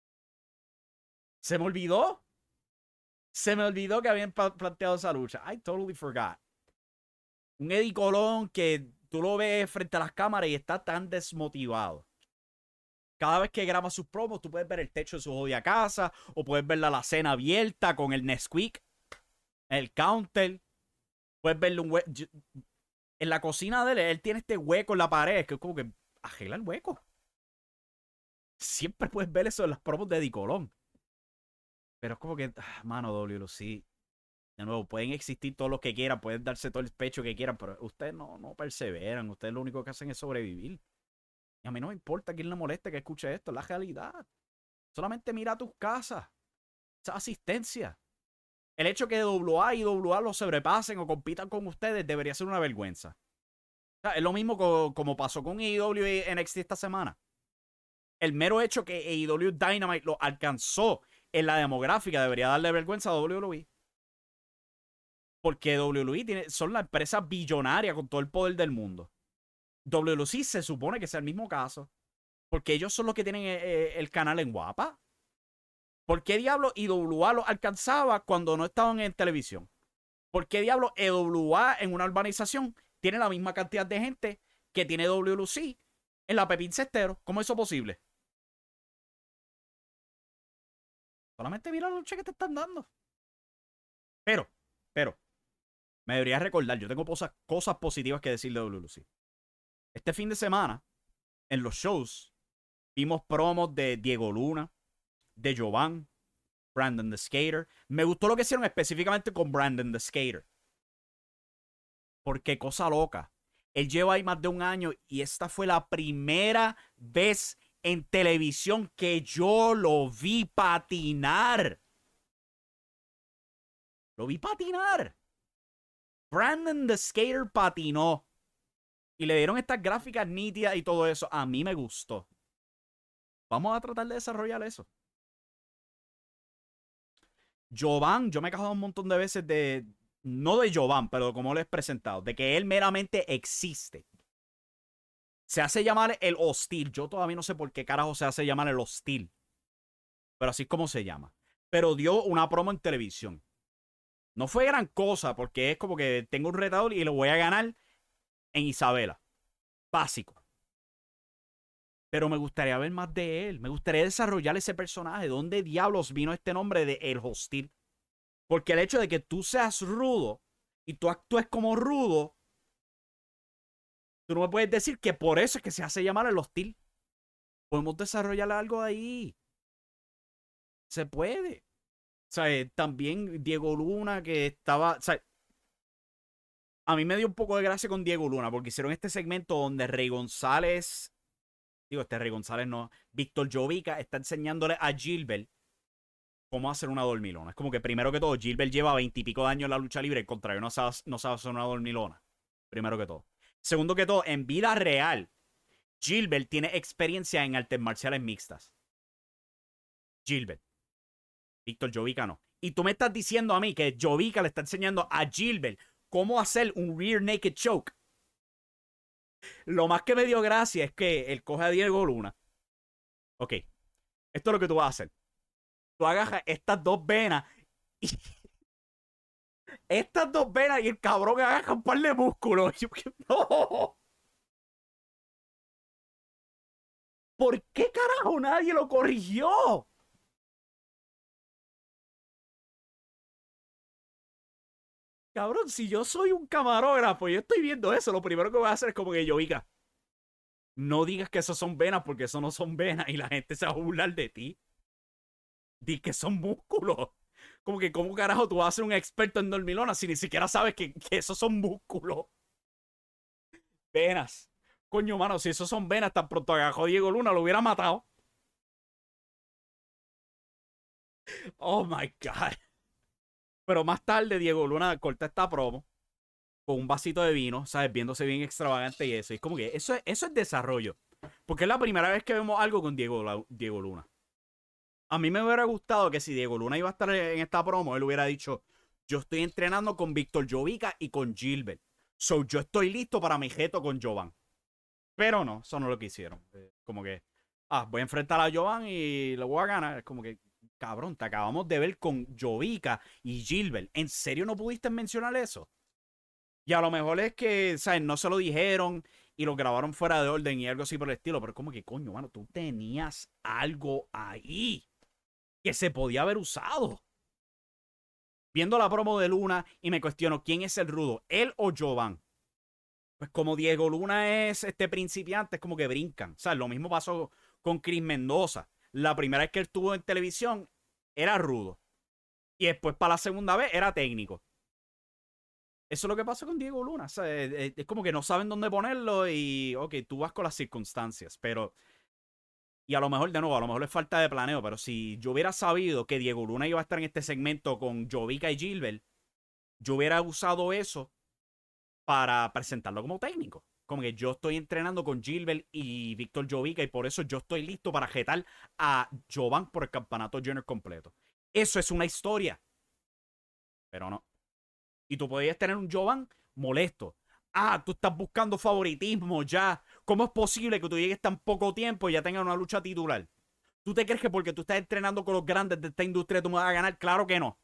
Se me olvidó. Se me olvidó que habían planteado esa lucha. I totally forgot. Un Eddie Colón que tú lo ves frente a las cámaras y está tan desmotivado. Cada vez que graba sus promos, tú puedes ver el techo de su jodida casa, o puedes ver la alacena abierta con el Nesquik, el counter. Puedes verle un hueco. En la cocina de él tiene este hueco en la pared, que es como que arregla el hueco. Siempre puedes ver eso en las promos de Eddie Colón. Pero es como que, mano, WLC. De nuevo, pueden existir todos los que quieran, pueden darse todo el pecho que quieran, pero ustedes no perseveran. Ustedes lo único que hacen es sobrevivir. Y a mí no me importa quién le moleste que escuche esto, es la realidad. Solamente mira tus casas. Esa asistencia. El hecho que AA y WA los sobrepasen o compitan con ustedes debería ser una vergüenza. O sea, es lo mismo como pasó con AEW y NXT esta semana. El mero hecho que AEW Dynamite lo alcanzó en la demográfica debería darle vergüenza a WWE. Porque WWE son la empresa billonaria con todo el poder del mundo. WLC se supone que sea el mismo caso. Porque ellos son los que tienen el canal en Guapa. ¿Por qué diablo IWA los alcanzaba cuando no estaban en televisión? ¿Por qué diablo EWA en una urbanización tiene la misma cantidad de gente que tiene WLC en la Pepín Cestero? ¿Cómo es eso posible? Solamente mira la lucha que te están dando. Pero, me debería recordar, yo tengo cosas positivas que decir de WLC. Este fin de semana, en los shows, vimos promos de Diego Luna, de Jovan, Brandon the Skater. Me gustó lo que hicieron específicamente con Brandon the Skater. Porque cosa loca. Él lleva ahí más de un año y esta fue la primera vez en televisión que yo lo vi patinar. Lo vi patinar. Brandon the Skater patinó. Y le dieron estas gráficas nítidas y todo eso. A mí me gustó. Vamos a tratar de desarrollar eso. Jovan, yo me he quejado un montón de veces de... No de Jovan, pero como lo he presentado. De que él meramente existe. Se hace llamar el hostil. Yo todavía no sé por qué carajo se hace llamar el hostil. Pero así es como se llama. Pero dio una promo en televisión. No fue gran cosa porque es como que tengo un retador y lo voy a ganar en Isabela. Básico. Pero me gustaría ver más de él. Me gustaría desarrollar ese personaje. ¿Dónde diablos vino este nombre de El Hostil? Porque el hecho de que tú seas rudo y tú actúes como rudo, tú no me puedes decir que por eso es que se hace llamar El Hostil. Podemos desarrollar algo ahí. Se puede. O sea, también Diego Luna que estaba... O sea, a mí me dio un poco de gracia con Diego Luna porque hicieron este segmento donde Rey González... Digo, Rey González no. Víctor Jovica está enseñándole a Gilbert cómo hacer una dormilona. Es como que primero que todo, Gilbert lleva 20 y pico de años en la lucha libre. Al contrario, no sabe hacer una dormilona. Primero que todo. Segundo que todo, en vida real, Gilbert tiene experiencia en artes marciales mixtas. Gilbert. Víctor Jovica no. Y tú me estás diciendo a mí que Jovica le está enseñando a Gilbert cómo hacer un rear naked choke. Lo más que me dio gracia es que él coge a Diego Luna. Ok. Esto es lo que tú vas a hacer. Tú agarras estas dos venas y... Estas dos venas y el cabrón agarra un par de músculos. ¡No! ¿Por qué carajo nadie lo corrigió? Cabrón, si yo soy un camarógrafo y yo estoy viendo eso, lo primero que voy a hacer es como que yo diga, no digas que eso son venas porque eso no son venas y la gente se va a burlar de ti. Di que son músculos. Como que, ¿cómo carajo tú vas a ser un experto en dormilona si ni siquiera sabes que esos son músculos? Venas. Coño, mano, si esos son venas, tan pronto agarró Diego Luna, lo hubiera matado. Oh my God. Pero más tarde, Diego Luna corta esta promo con un vasito de vino, ¿sabes? Viéndose bien extravagante y eso. Y es como que eso es desarrollo. Porque es la primera vez que vemos algo con Diego Luna. A mí me hubiera gustado que si Diego Luna iba a estar en esta promo, él hubiera dicho: yo estoy entrenando con Víctor Jovica y con Gilbert. So, yo estoy listo para mi reto con Jovan. Pero no, eso no es lo que hicieron. Como que, voy a enfrentar a Jovan y lo voy a ganar. Es como que, cabrón, te acabamos de ver con Jovica y Gilbert. ¿En serio no pudiste mencionar eso? Y a lo mejor es que, ¿sabes? No se lo dijeron y lo grabaron fuera de orden y algo así por el estilo. Pero es como que, coño, mano, tú tenías algo ahí que se podía haber usado. Viendo la promo de Luna y me cuestiono, ¿quién es el rudo? ¿Él o Jovan? Pues como Diego Luna es principiante, es como que brincan. O sea, lo mismo pasó con Chris Mendoza. La primera vez que él estuvo en televisión era rudo. Y después para la segunda vez era técnico. Eso es lo que pasa con Diego Luna. O sea, es como que no saben dónde ponerlo y, ok, tú vas con las circunstancias. Pero, y a lo mejor, de nuevo, a lo mejor es falta de planeo. Pero si yo hubiera sabido que Diego Luna iba a estar en este segmento con Jovica y Gilbert, yo hubiera usado eso para presentarlo como técnico. Como que yo estoy entrenando con Gilbert y Víctor Jovica y por eso yo estoy listo para retar a Jovan por el campeonato junior completo. Eso es una historia. Pero no. Y tú podías tener un Jovan molesto. Tú estás buscando favoritismo ya. ¿Cómo es posible que tú llegues tan poco tiempo y ya tengas una lucha titular? ¿Tú te crees que porque tú estás entrenando con los grandes de esta industria tú me vas a ganar? Claro que no.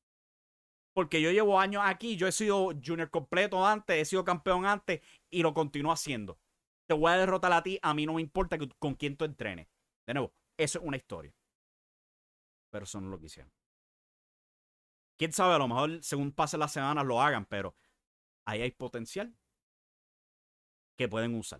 Porque yo llevo años aquí, yo he sido junior completo antes, he sido campeón antes y lo continúo haciendo. Te voy a derrotar a ti, a mí no me importa con quién tú entrenes. De nuevo, eso es una historia. Pero eso no lo quisieron. Quién sabe, a lo mejor según pasen las semanas lo hagan, pero ahí hay potencial que pueden usar.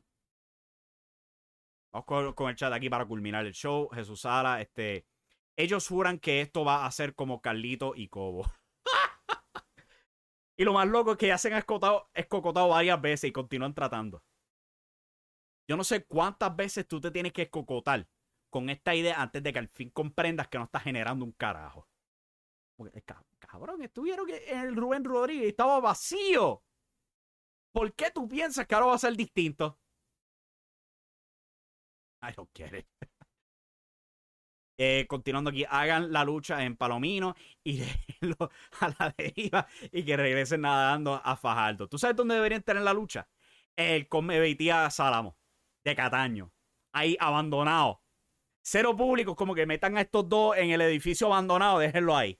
Vamos con el chat aquí para culminar el show. Jesús Sala, ellos juran que esto va a ser como Carlito y Cobo. Y lo más loco es que ya se han escocotado varias veces y continúan tratando. Yo no sé cuántas veces tú te tienes que escocotar con esta idea antes de que al fin comprendas que no estás generando un carajo. Porque, cabrón, estuvieron en el Rubén Rodríguez y estaba vacío. ¿Por qué tú piensas que ahora va a ser distinto? I don't get it. Continuando aquí, hagan la lucha en Palomino y déjenlo a la deriva y que regresen nadando a Fajardo. ¿Tú sabes dónde deberían tener la lucha? El Cosme Beitía Salamo de Cataño. Ahí abandonado. Cero públicos, como que metan a estos dos en el edificio abandonado, déjenlo ahí.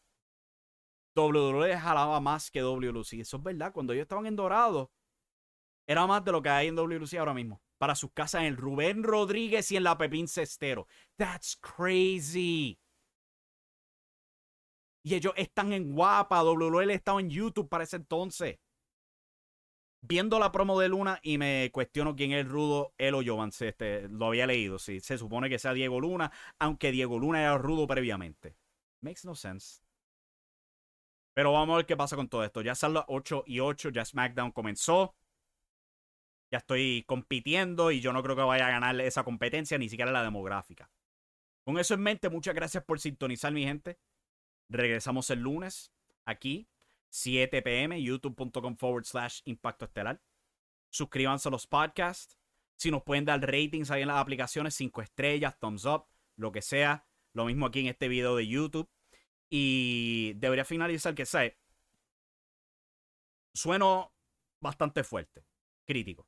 WWE jalaba más que WLC. Eso es verdad. Cuando ellos estaban en Dorado, era más de lo que hay en WLC ahora mismo. Para sus casas en el Rubén Rodríguez y en la Pepín Cestero. That's crazy. Y ellos están en Guapa. WL estaba en YouTube para ese entonces. Viendo la promo de Luna y me cuestiono quién es el rudo, él o Jovan. Lo había leído. Sí, se supone que sea Diego Luna, aunque Diego Luna era rudo previamente. Makes no sense. Pero vamos a ver qué pasa con todo esto. Ya son las 8:08. Ya SmackDown comenzó. Ya estoy compitiendo y yo no creo que vaya a ganar esa competencia, ni siquiera la demográfica. Con eso en mente, muchas gracias por sintonizar, mi gente. Regresamos el lunes aquí, 7 p.m., youtube.com/Impacto Estelar. Suscríbanse a los podcasts. Si nos pueden dar ratings ahí en las aplicaciones, 5 estrellas, thumbs up, lo que sea. Lo mismo aquí en este video de YouTube. Y debería finalizar que sé. Sueno bastante fuerte, crítico.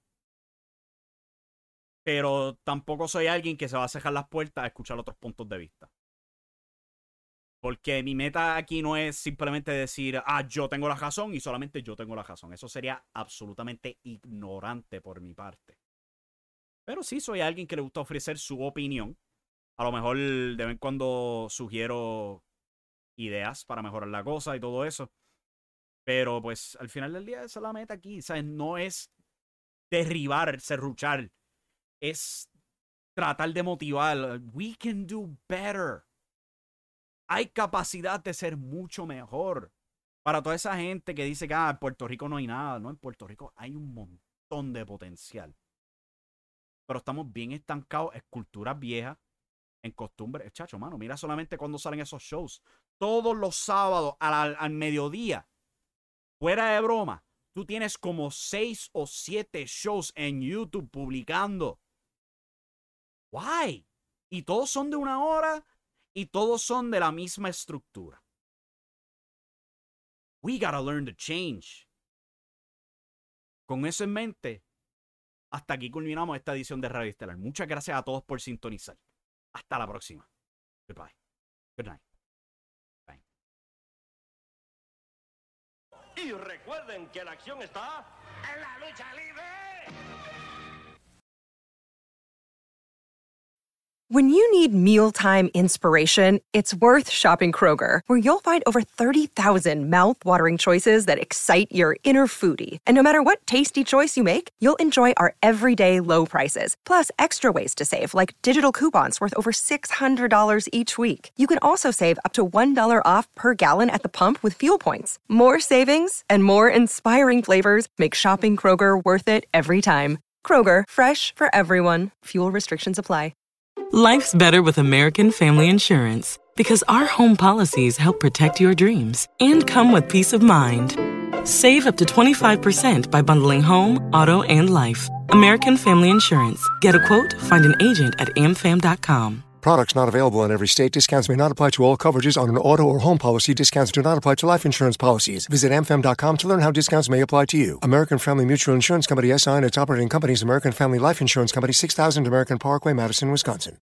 Pero tampoco soy alguien que se va a cerrar las puertas a escuchar otros puntos de vista. Porque mi meta aquí no es simplemente decir, yo tengo la razón y solamente yo tengo la razón. Eso sería absolutamente ignorante por mi parte. Pero sí soy alguien que le gusta ofrecer su opinión. A lo mejor de vez en cuando sugiero ideas para mejorar la cosa y todo eso. Pero pues al final del día esa es la meta aquí. ¿Sabes? No es derribar, serruchar. Es tratar de motivar. We can do better. hay capacidad de ser mucho mejor. Para toda esa gente que dice que en Puerto Rico no hay nada. No, en Puerto Rico hay un montón de potencial. Pero estamos bien estancados en culturas viejas, en costumbres. Chacho, mano, mira solamente cuando salen esos shows. Todos los sábados al mediodía. Fuera de broma, tú tienes como 6 o 7 shows en YouTube publicando. Why? Y todos son de 1 hora y todos son de la misma estructura. We gotta learn to change. Con eso en mente, hasta aquí culminamos esta edición de Radio Estelar. Muchas gracias a todos por sintonizar. Hasta la próxima. Goodbye. Good night. Bye. Y recuerden que la acción está en la lucha libre. When you need mealtime inspiration, it's worth shopping Kroger, where you'll find over 30,000 mouth-watering choices that excite your inner foodie. And no matter what tasty choice you make, you'll enjoy our everyday low prices, plus extra ways to save, like digital coupons worth over $600 each week. You can also save up to $1 off per gallon at the pump with fuel points. More savings and more inspiring flavors make shopping Kroger worth it every time. Kroger, fresh for everyone. Fuel restrictions apply. Life's better with American Family Insurance because our home policies help protect your dreams and come with peace of mind. Save up to 25% by bundling home, auto, and life. American Family Insurance. Get a quote, find an agent at amfam.com. Products not available in every state. Discounts may not apply to all coverages on an auto or home policy. Discounts do not apply to life insurance policies. Visit amfam.com to learn how discounts may apply to you. American Family Mutual Insurance Company, SI, and its operating companies, American Family Life Insurance Company, 6000 American Parkway, Madison, Wisconsin.